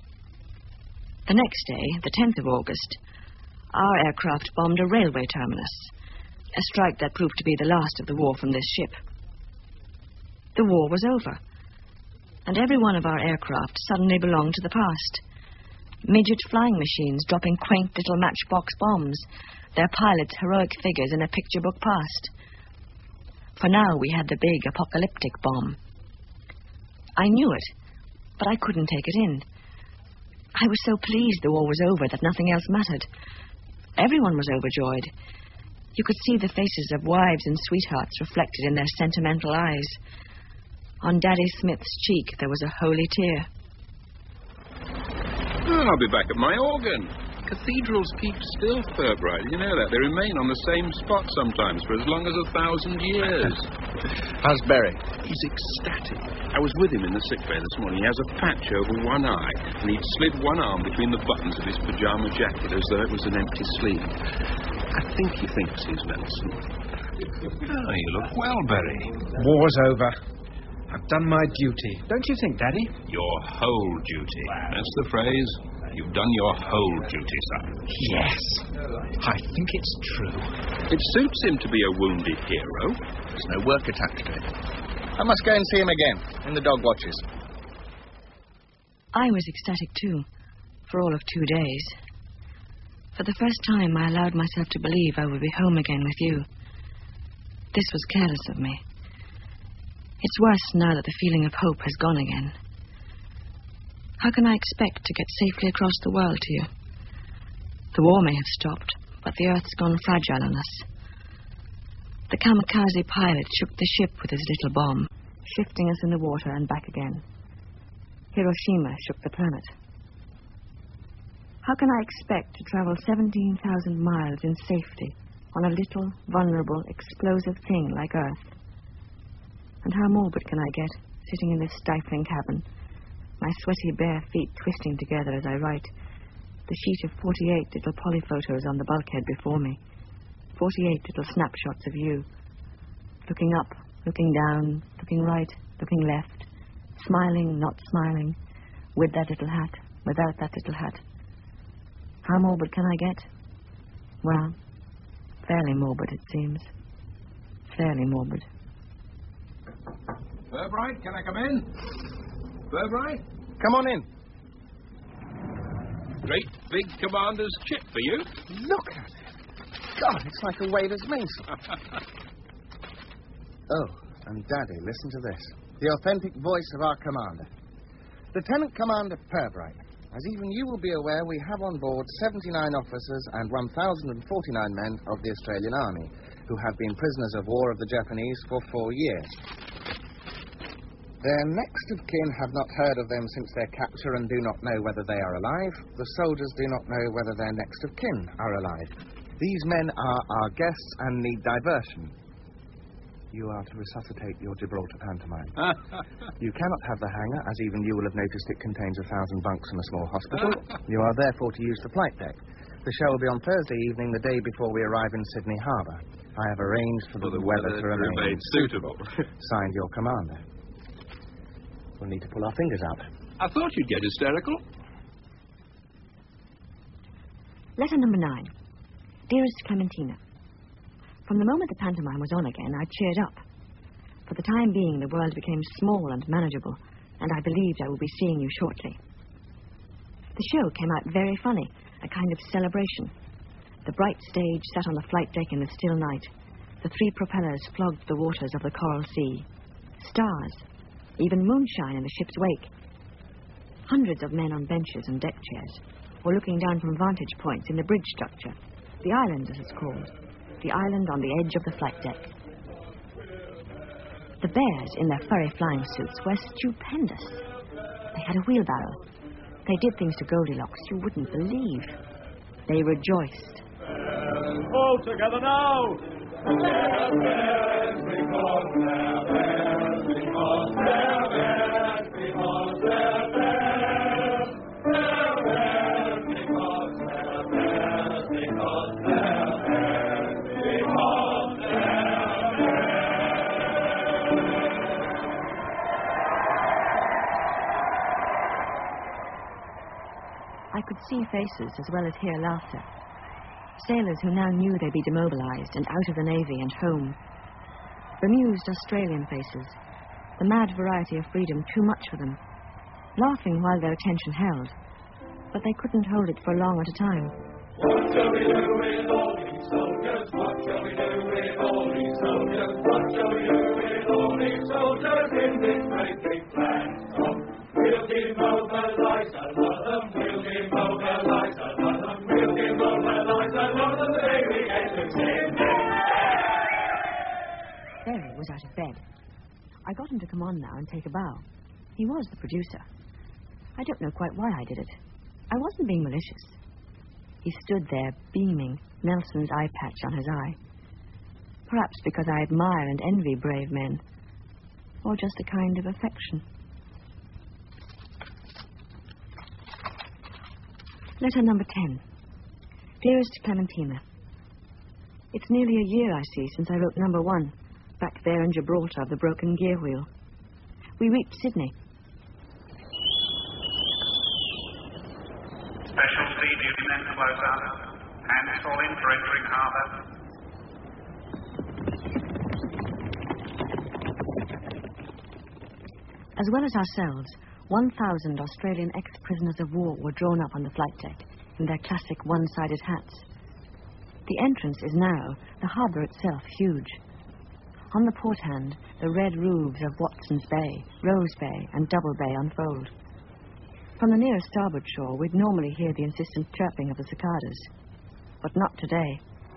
The next day, the 10th of August, our aircraft bombed a railway terminus. A strike that proved to be the last of the war from this ship. The war was over, and every one of our aircraft suddenly belonged to the past. Midget flying machines dropping quaint little matchbox bombs, their pilots heroic figures in a picture book past. For now we had the big apocalyptic bomb. I knew it, but I couldn't take it in. I was so pleased the war was over that nothing else mattered. Everyone was overjoyed. You could see the faces of wives and sweethearts reflected in their sentimental eyes. On Daddy Smith's cheek there was a holy tear. I'll be back at my organ. Cathedrals keep still, Furbright. You know that. They remain on the same spot sometimes for as long as 1,000 years. How's Berry? He's ecstatic. I was with him in the sick bay this morning. He has a patch over one eye, and he'd slid one arm between the buttons of his pyjama jacket as though it was an empty sleeve. I think he thinks he's Nelson. Oh, you look well, Berry. War's over. I've done my duty. Don't you think, Daddy? Your whole duty. That's the phrase. You've done your whole duty, son. Yes. I think it's true. It suits him to be a wounded hero. There's no work attached to it. I must go and see him again, in the dog watches. I was ecstatic, too, for all of 2 days. For the first time, I allowed myself to believe I would be home again with you. This was careless of me. It's worse now that the feeling of hope has gone again. How can I expect to get safely across the world to you? The war may have stopped, but the Earth's gone fragile on us. The kamikaze pilot shook the ship with his little bomb, shifting us in the water and back again. Hiroshima shook the planet. How can I expect to travel 17,000 miles in safety on a little, vulnerable, explosive thing like Earth? And how morbid can I get, sitting in this stifling cabin, my sweaty bare feet twisting together as I write, the sheet of 48 little polyphotos on the bulkhead before me, 48 little snapshots of you, looking up, looking down, looking right, looking left, smiling, not smiling, with that little hat, without that little hat. How morbid can I get? Well, fairly morbid, it seems. Fairly morbid. Furbright, can I come in? Furbright? Come on in. Great big commander's chip for you. Look at it. God, it's like a wader's mace. Oh, and Daddy, listen to this. The authentic voice of our commander. Lieutenant Commander Purbright. As even you will be aware, we have on board 79 officers and 1,049 men of the Australian Army, who have been prisoners of war of the Japanese for 4 years. Their next of kin have not heard of them since their capture and do not know whether they are alive. The soldiers do not know whether their next of kin are alive. These men are our guests and need diversion. You are to resuscitate your Gibraltar pantomime. You cannot have the hangar, as even you will have noticed it contains 1,000 bunks and a small hospital. You are therefore to use the flight deck. The show will be on Thursday evening, the day before we arrive in Sydney Harbour. I have arranged for the weather to remain suitable. Signed, your commander. We'll need to pull our fingers out. I thought you'd get hysterical. Letter number 9. Dearest Clementina, from the moment the pantomime was on again, I cheered up. For the time being, the world became small and manageable, and I believed I would be seeing you shortly. The show came out very funny, a kind of celebration. The bright stage sat on the flight deck in the still night. The 3 propellers flogged the waters of the Coral Sea. Stars, even moonshine in the ship's wake. Hundreds of men on benches and deck chairs, or looking down from vantage points in the bridge structure. The island, as it's called. The island on the edge of the flight deck. The bears, in their furry flying suits, were stupendous. They had a wheelbarrow. They did things to Goldilocks you wouldn't believe. They rejoiced. All together now! I could see faces as well as hear laughter. Sailors who now knew they'd be demobilized and out of the Navy and home. Bemused Australian faces, the mad variety of freedom too much for them, laughing while their attention held, but they couldn't hold it for long at a time. What shall we do with all these soldiers? What shall we do with all these soldiers? What shall we do with all these soldiers in this great big plan? Come, we'll demobilize a lot of them. We'll demobilize a lot of them. We'll demobilize a lot of them. The day we get to see them. Barry was out of bed. I got him to come on now and take a bow. He was the producer. I don't know quite why I did it. I wasn't being malicious. He stood there, beaming, Nelson's eye patch on his eye. Perhaps because I admire and envy brave men, or just a kind of affection. Letter number 10. Dearest Clementina, it's nearly a year, I see, since I wrote number 1, back there in Gibraltar of the broken gear wheel. We reached Sydney. Special sea duty men close up. Hands fall in for entering harbour. As well as ourselves, 1,000 Australian ex-prisoners of war were drawn up on the flight deck in their classic one-sided hats. The entrance is now, the harbour itself, huge. On the port hand, the red roofs of Watson's Bay, Rose Bay, and Double Bay unfold. From the nearest starboard shore, we'd normally hear the insistent chirping of the cicadas. But not today.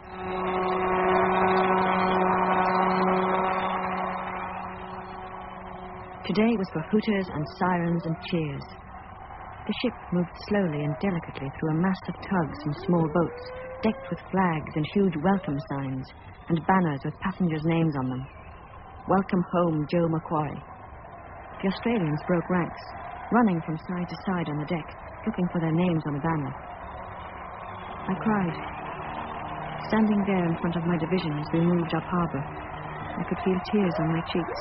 Today was for hooters and sirens and cheers. The ship moved slowly and delicately through a mass of tugs and small boats, decked with flags and huge welcome signs, and banners with passengers' names on them. Welcome home, Joe Macquarie. The Australians broke ranks, running from side to side on the deck, looking for their names on the banner. I cried. Standing there in front of my division as we moved up harbour, I could feel tears on my cheeks.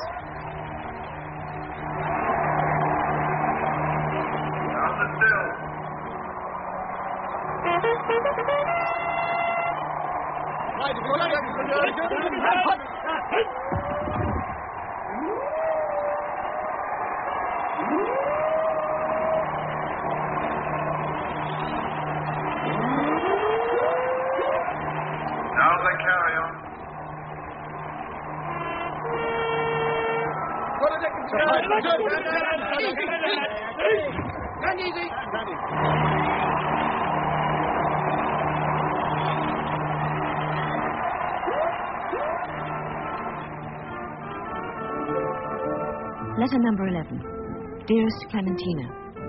Letter number 11. Dearest Clementina,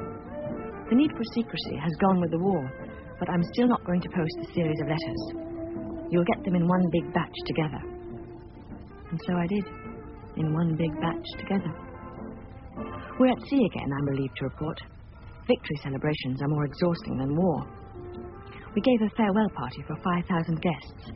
the need for secrecy has gone with the war, but I'm still not going to post the series of letters. You'll get them in one big batch together. And so I did, in one big batch together. We're at sea again, I'm relieved to report. Victory celebrations are more exhausting than war. We gave a farewell party for 5,000 guests.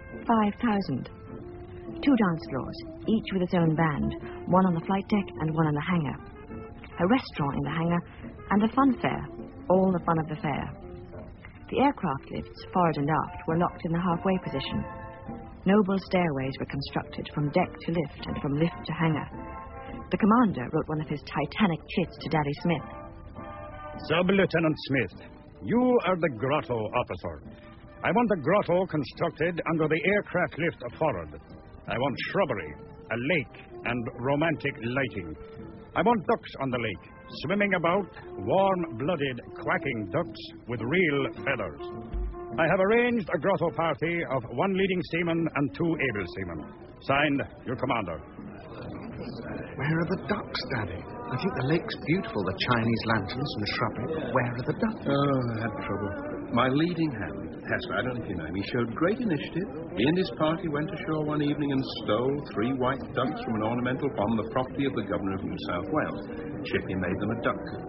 5,000. 2 dance floors, each with its own band, one on the flight deck and one on the hangar. A restaurant in the hangar, and a fun fair, all the fun of the fair. The aircraft lifts, forward and aft, were locked in the halfway position. Noble stairways were constructed from deck to lift and from lift to hangar. The commander wrote one of his titanic chits to Daddy Smith. Sub-Lieutenant Smith, you are the grotto officer. I want the grotto constructed under the aircraft lift forward. I want shrubbery, a lake, and romantic lighting. I want ducks on the lake, swimming about, warm-blooded, quacking ducks with real feathers. I have arranged a grotto party of 1 leading seaman and 2 able seamen. Signed, your commander. Where are the ducks, Daddy? I think the lake's beautiful, the Chinese lanterns and shrubbery. Where are the ducks? Oh, I had trouble. My leading hand, Hesper, I don't know if you know him, he showed great initiative. He and his party went ashore one evening and stole 3 white ducks from an ornamental pond, the property of the Governor of New South Wales. Chippy made them a duck coop.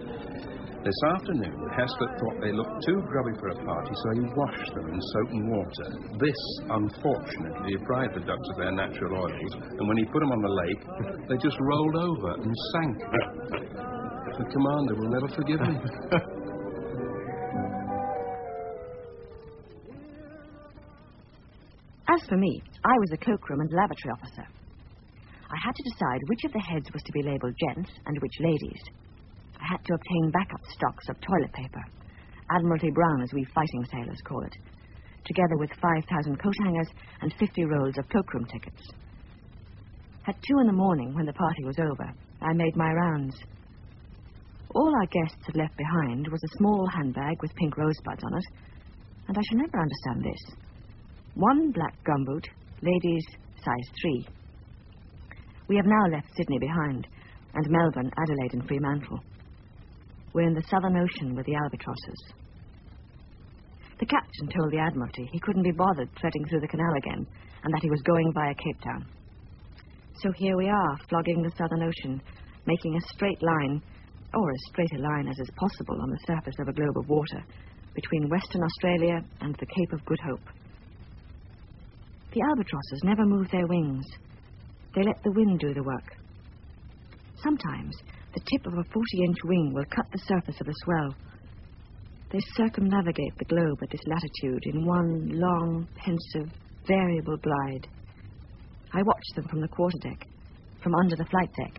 This afternoon, Hester thought they looked too grubby for a party, so he washed them in soap and water. This, unfortunately, deprived the ducks of their natural oils, and when he put them on the lake, they just rolled over and sank. The commander will never forgive me. As for me, I was a cloakroom and lavatory officer. I had to decide which of the heads was to be labelled gents and which ladies. I had to obtain backup stocks of toilet paper, Admiralty Brown as we fighting sailors call it, together with 5,000 coat hangers and 50 rolls of cloakroom tickets. At 2 in the morning, when the party was over, I made my rounds. All our guests had left behind was a small handbag with pink rosebuds on it, and I shall never understand this. 1 black gumboot, ladies size 3. We have now left Sydney behind, and Melbourne, Adelaide and Fremantle. We're in the Southern Ocean with the albatrosses. The captain told the Admiralty he couldn't be bothered threading through the canal again, and that he was going via Cape Town. So here we are, flogging the Southern Ocean, making a straight line, or as straight a line as is possible on the surface of a globe of water, between Western Australia and the Cape of Good Hope. The albatrosses never move their wings. They let the wind do the work. Sometimes the tip of a 40-inch wing will cut the surface of a swell. They circumnavigate the globe at this latitude in one long, pensive, variable glide. I watch them from the quarterdeck, from under the flight deck.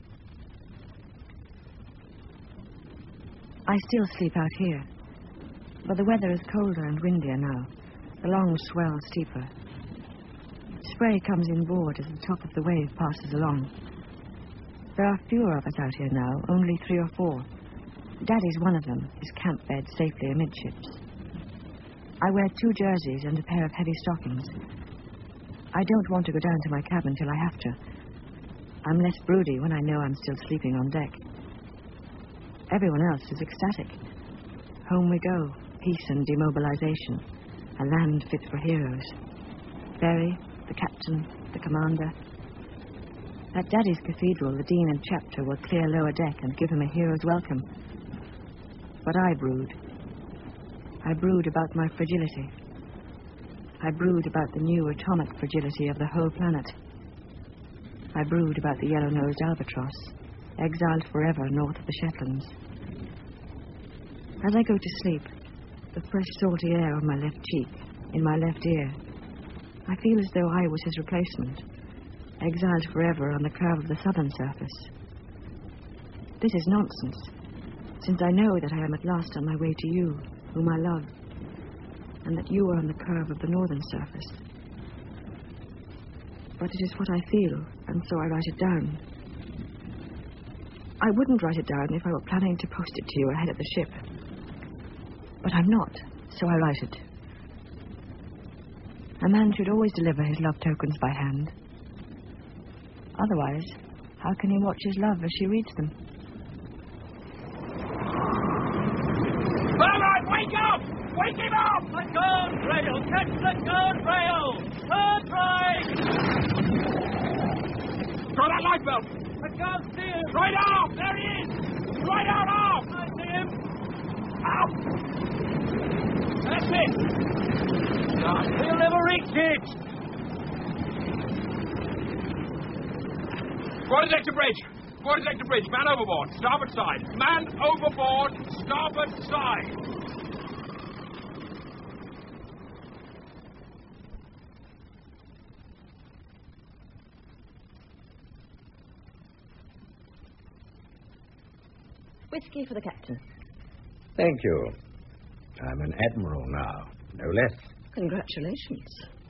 I still sleep out here, but the weather is colder and windier now, the long swell steeper. Spray comes inboard as the top of the wave passes along. There are fewer of us out here now, only 3 or 4. Daddy's one of them, his camp bed safely amidships. I wear 2 jerseys and a pair of heavy stockings. I don't want to go down to my cabin till I have to. I'm less broody when I know I'm still sleeping on deck. Everyone else is ecstatic. Home we go, peace and demobilization, a land fit for heroes. Barry, the captain, the commander. At Daddy's cathedral, the dean and chapter will clear lower deck and give him a hero's welcome. But I brood. I brood about my fragility. I brood about the new atomic fragility of the whole planet. I brood about the yellow-nosed albatross, exiled forever north of the Shetlands. As I go to sleep, the fresh salty air on my left cheek, in my left ear, I feel as though I was his replacement, exiled forever on the curve of the southern surface. This is nonsense, since I know that I am at last on my way to you, whom I love, and that you are on the curve of the northern surface. But it is what I feel, and so I write it down. I wouldn't write it down if I were planning to post it to you ahead of the ship. But I'm not, so I write it. A man should always deliver his love tokens by hand. Otherwise, how can he watch his love as she reads them? Bernard, wake up! Wake him up! The guard rail! Catch the guard rail! Turn right! Throw that lifebelt! I can't see him! Right off! There he is! Right out off! I see him! Out! That's it! He'll never reach it! Quarterdeck to bridge! Quarterdeck to bridge! Man overboard! Starboard side! Man overboard! Starboard side! Whiskey for the captain. Thank you. I'm an admiral now, no less. Congratulations.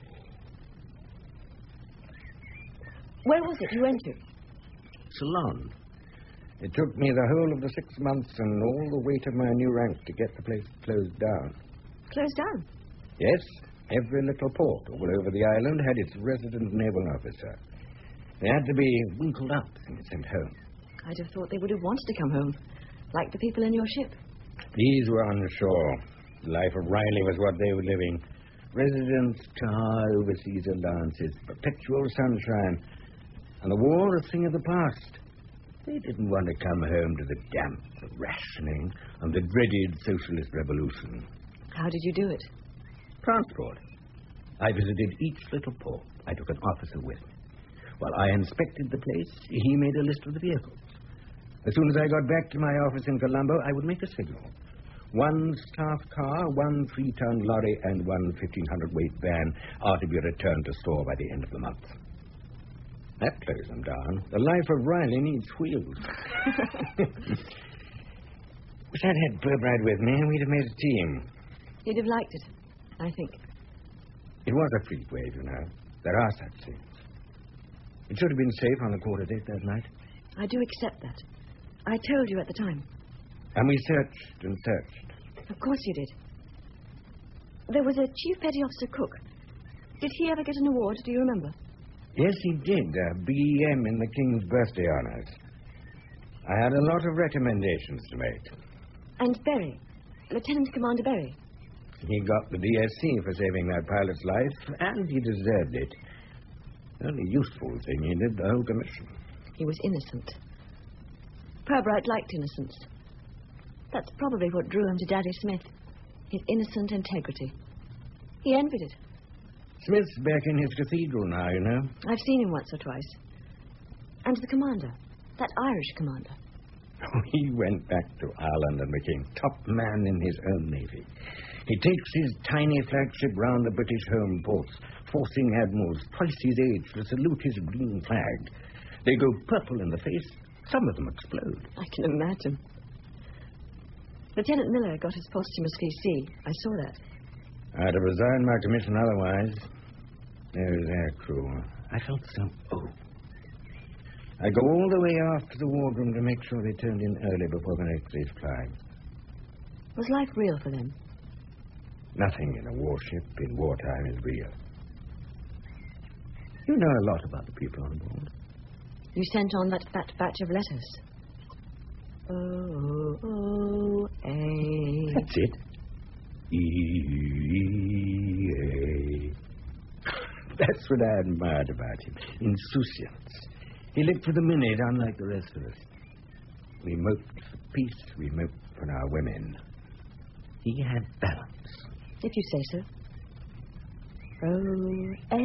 Where was it you went to? Ceylon. It took me the whole of the 6 months and all the weight of my new rank to get the place closed down. Closed down? Yes. Every little port all over the island had its resident naval officer. They had to be winkled up and sent home. I'd have thought they would have wanted to come home, like the people in your ship. These were on shore. The life of Riley was what they were living. Residence, car, overseas allowances, perpetual sunshine, and the war a thing of the past. They didn't want to come home to the damp, the rationing, and the dreaded socialist revolution. How did you do it? Transport. I visited each little port. I took an officer with me. While I inspected the place, he made a list of the vehicles. As soon as I got back to my office in Colombo, I would make a signal. 1 staff car, 1 3-ton lorry, and 1 1,500-weight van are to be returned to store by the end of the month. That slows them down. The life of Riley needs wheels. Wish I'd had Purbright with me, and we'd have made a team. He'd have liked it, I think. It was a freak wave, you know. There are such things. It should have been safe on the quarter-deck that night. I do accept that. I told you at the time. And we searched and searched. Of course you did. There was a Chief Petty Officer Cook. Did he ever get an award, do you remember? Yes, he did. BEM in the King's birthday honours. I had a lot of recommendations to make. And Berry? Lieutenant Commander Berry? He got the DSC for saving that pilot's life, and he deserved it. The only useful thing he did the whole commission. He was innocent. Purbright liked innocence. That's probably what drew him to Daddy Smith. His innocent integrity. He envied it. Smith's back in his cathedral now, you know. I've seen him once or twice. And the commander. That Irish commander. He went back to Ireland and became top man in his own navy. He takes his tiny flagship round the British home ports, forcing admirals twice his age to salute his green flag. They go purple in the face. Some of them explode. I can imagine. Lieutenant Miller got his posthumous VC. I saw that. I'd have resigned my commission otherwise. Those air crew. I felt so old. I go all the way aft to the wardroom to make sure they turned in early before the next day's flying. Was life real for them? Nothing in a warship in wartime is real. You know a lot about the people on board. You sent on that fat batch of letters. O-O-A. That's it. E-A. That's what I admired about him. Insouciance. He lived for the minute, unlike the rest of us. We moped for peace, we moped for our women. He had balance. If you say so. O-A.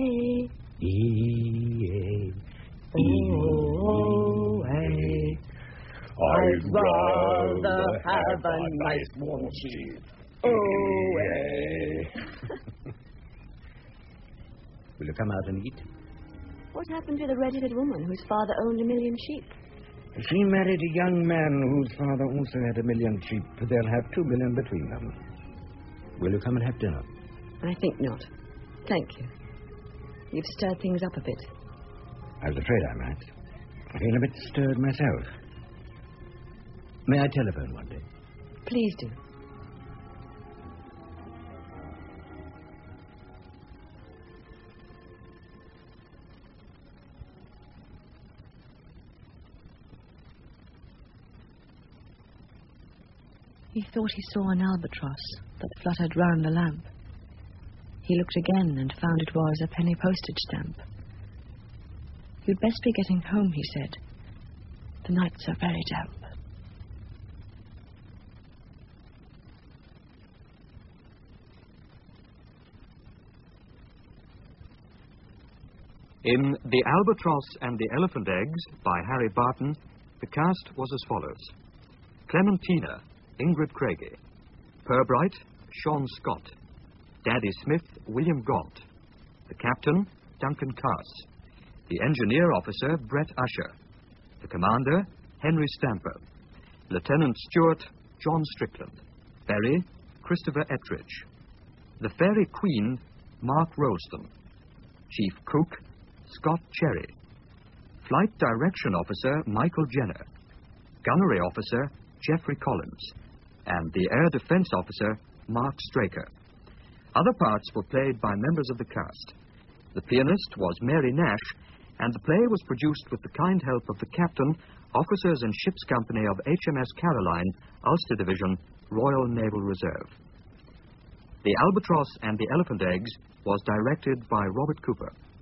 E-A. O-O-A. I'd rather have a nice warm cheese. O-A. Will you come out and eat? What happened to the red-headed woman whose father owned 1 million sheep? She married a young man whose father also had 1 million sheep. They'll have 2 million between them. Will you come and have dinner? I think not. Thank you. You've stirred things up a bit. I was afraid I might. I feel a bit stirred myself. May I telephone one day? Please do. He thought he saw an albatross that fluttered round the lamp. He looked again and found it was a penny postage stamp. You'd best be getting home, he said. The nights are very damp. In The Albatross and the Elephant Eggs by Harry Barton, the cast was as follows. Clementina, Ingrid Craigie. Purbright, Sean Scott. Daddy Smith, William Gaunt. The captain, Duncan Cass. The engineer officer, Brett Usher. The commander, Henry Stamper. Lieutenant Stewart, John Strickland. Berry, Christopher Ettridge. The Fairy Queen, Mark Ralston. Chief Cook, Scott Cherry. Flight Direction Officer, Michael Jenner. Gunnery Officer, Jeffrey Collins. And the Air Defense Officer, Mark Straker. Other parts were played by members of the cast. The pianist was Mary Nash, and the play was produced with the kind help of the captain, officers and ship's company of HMS Caroline, Ulster Division, Royal Naval Reserve. The Albatross and the Elephant Eggs was directed by Robert Cooper.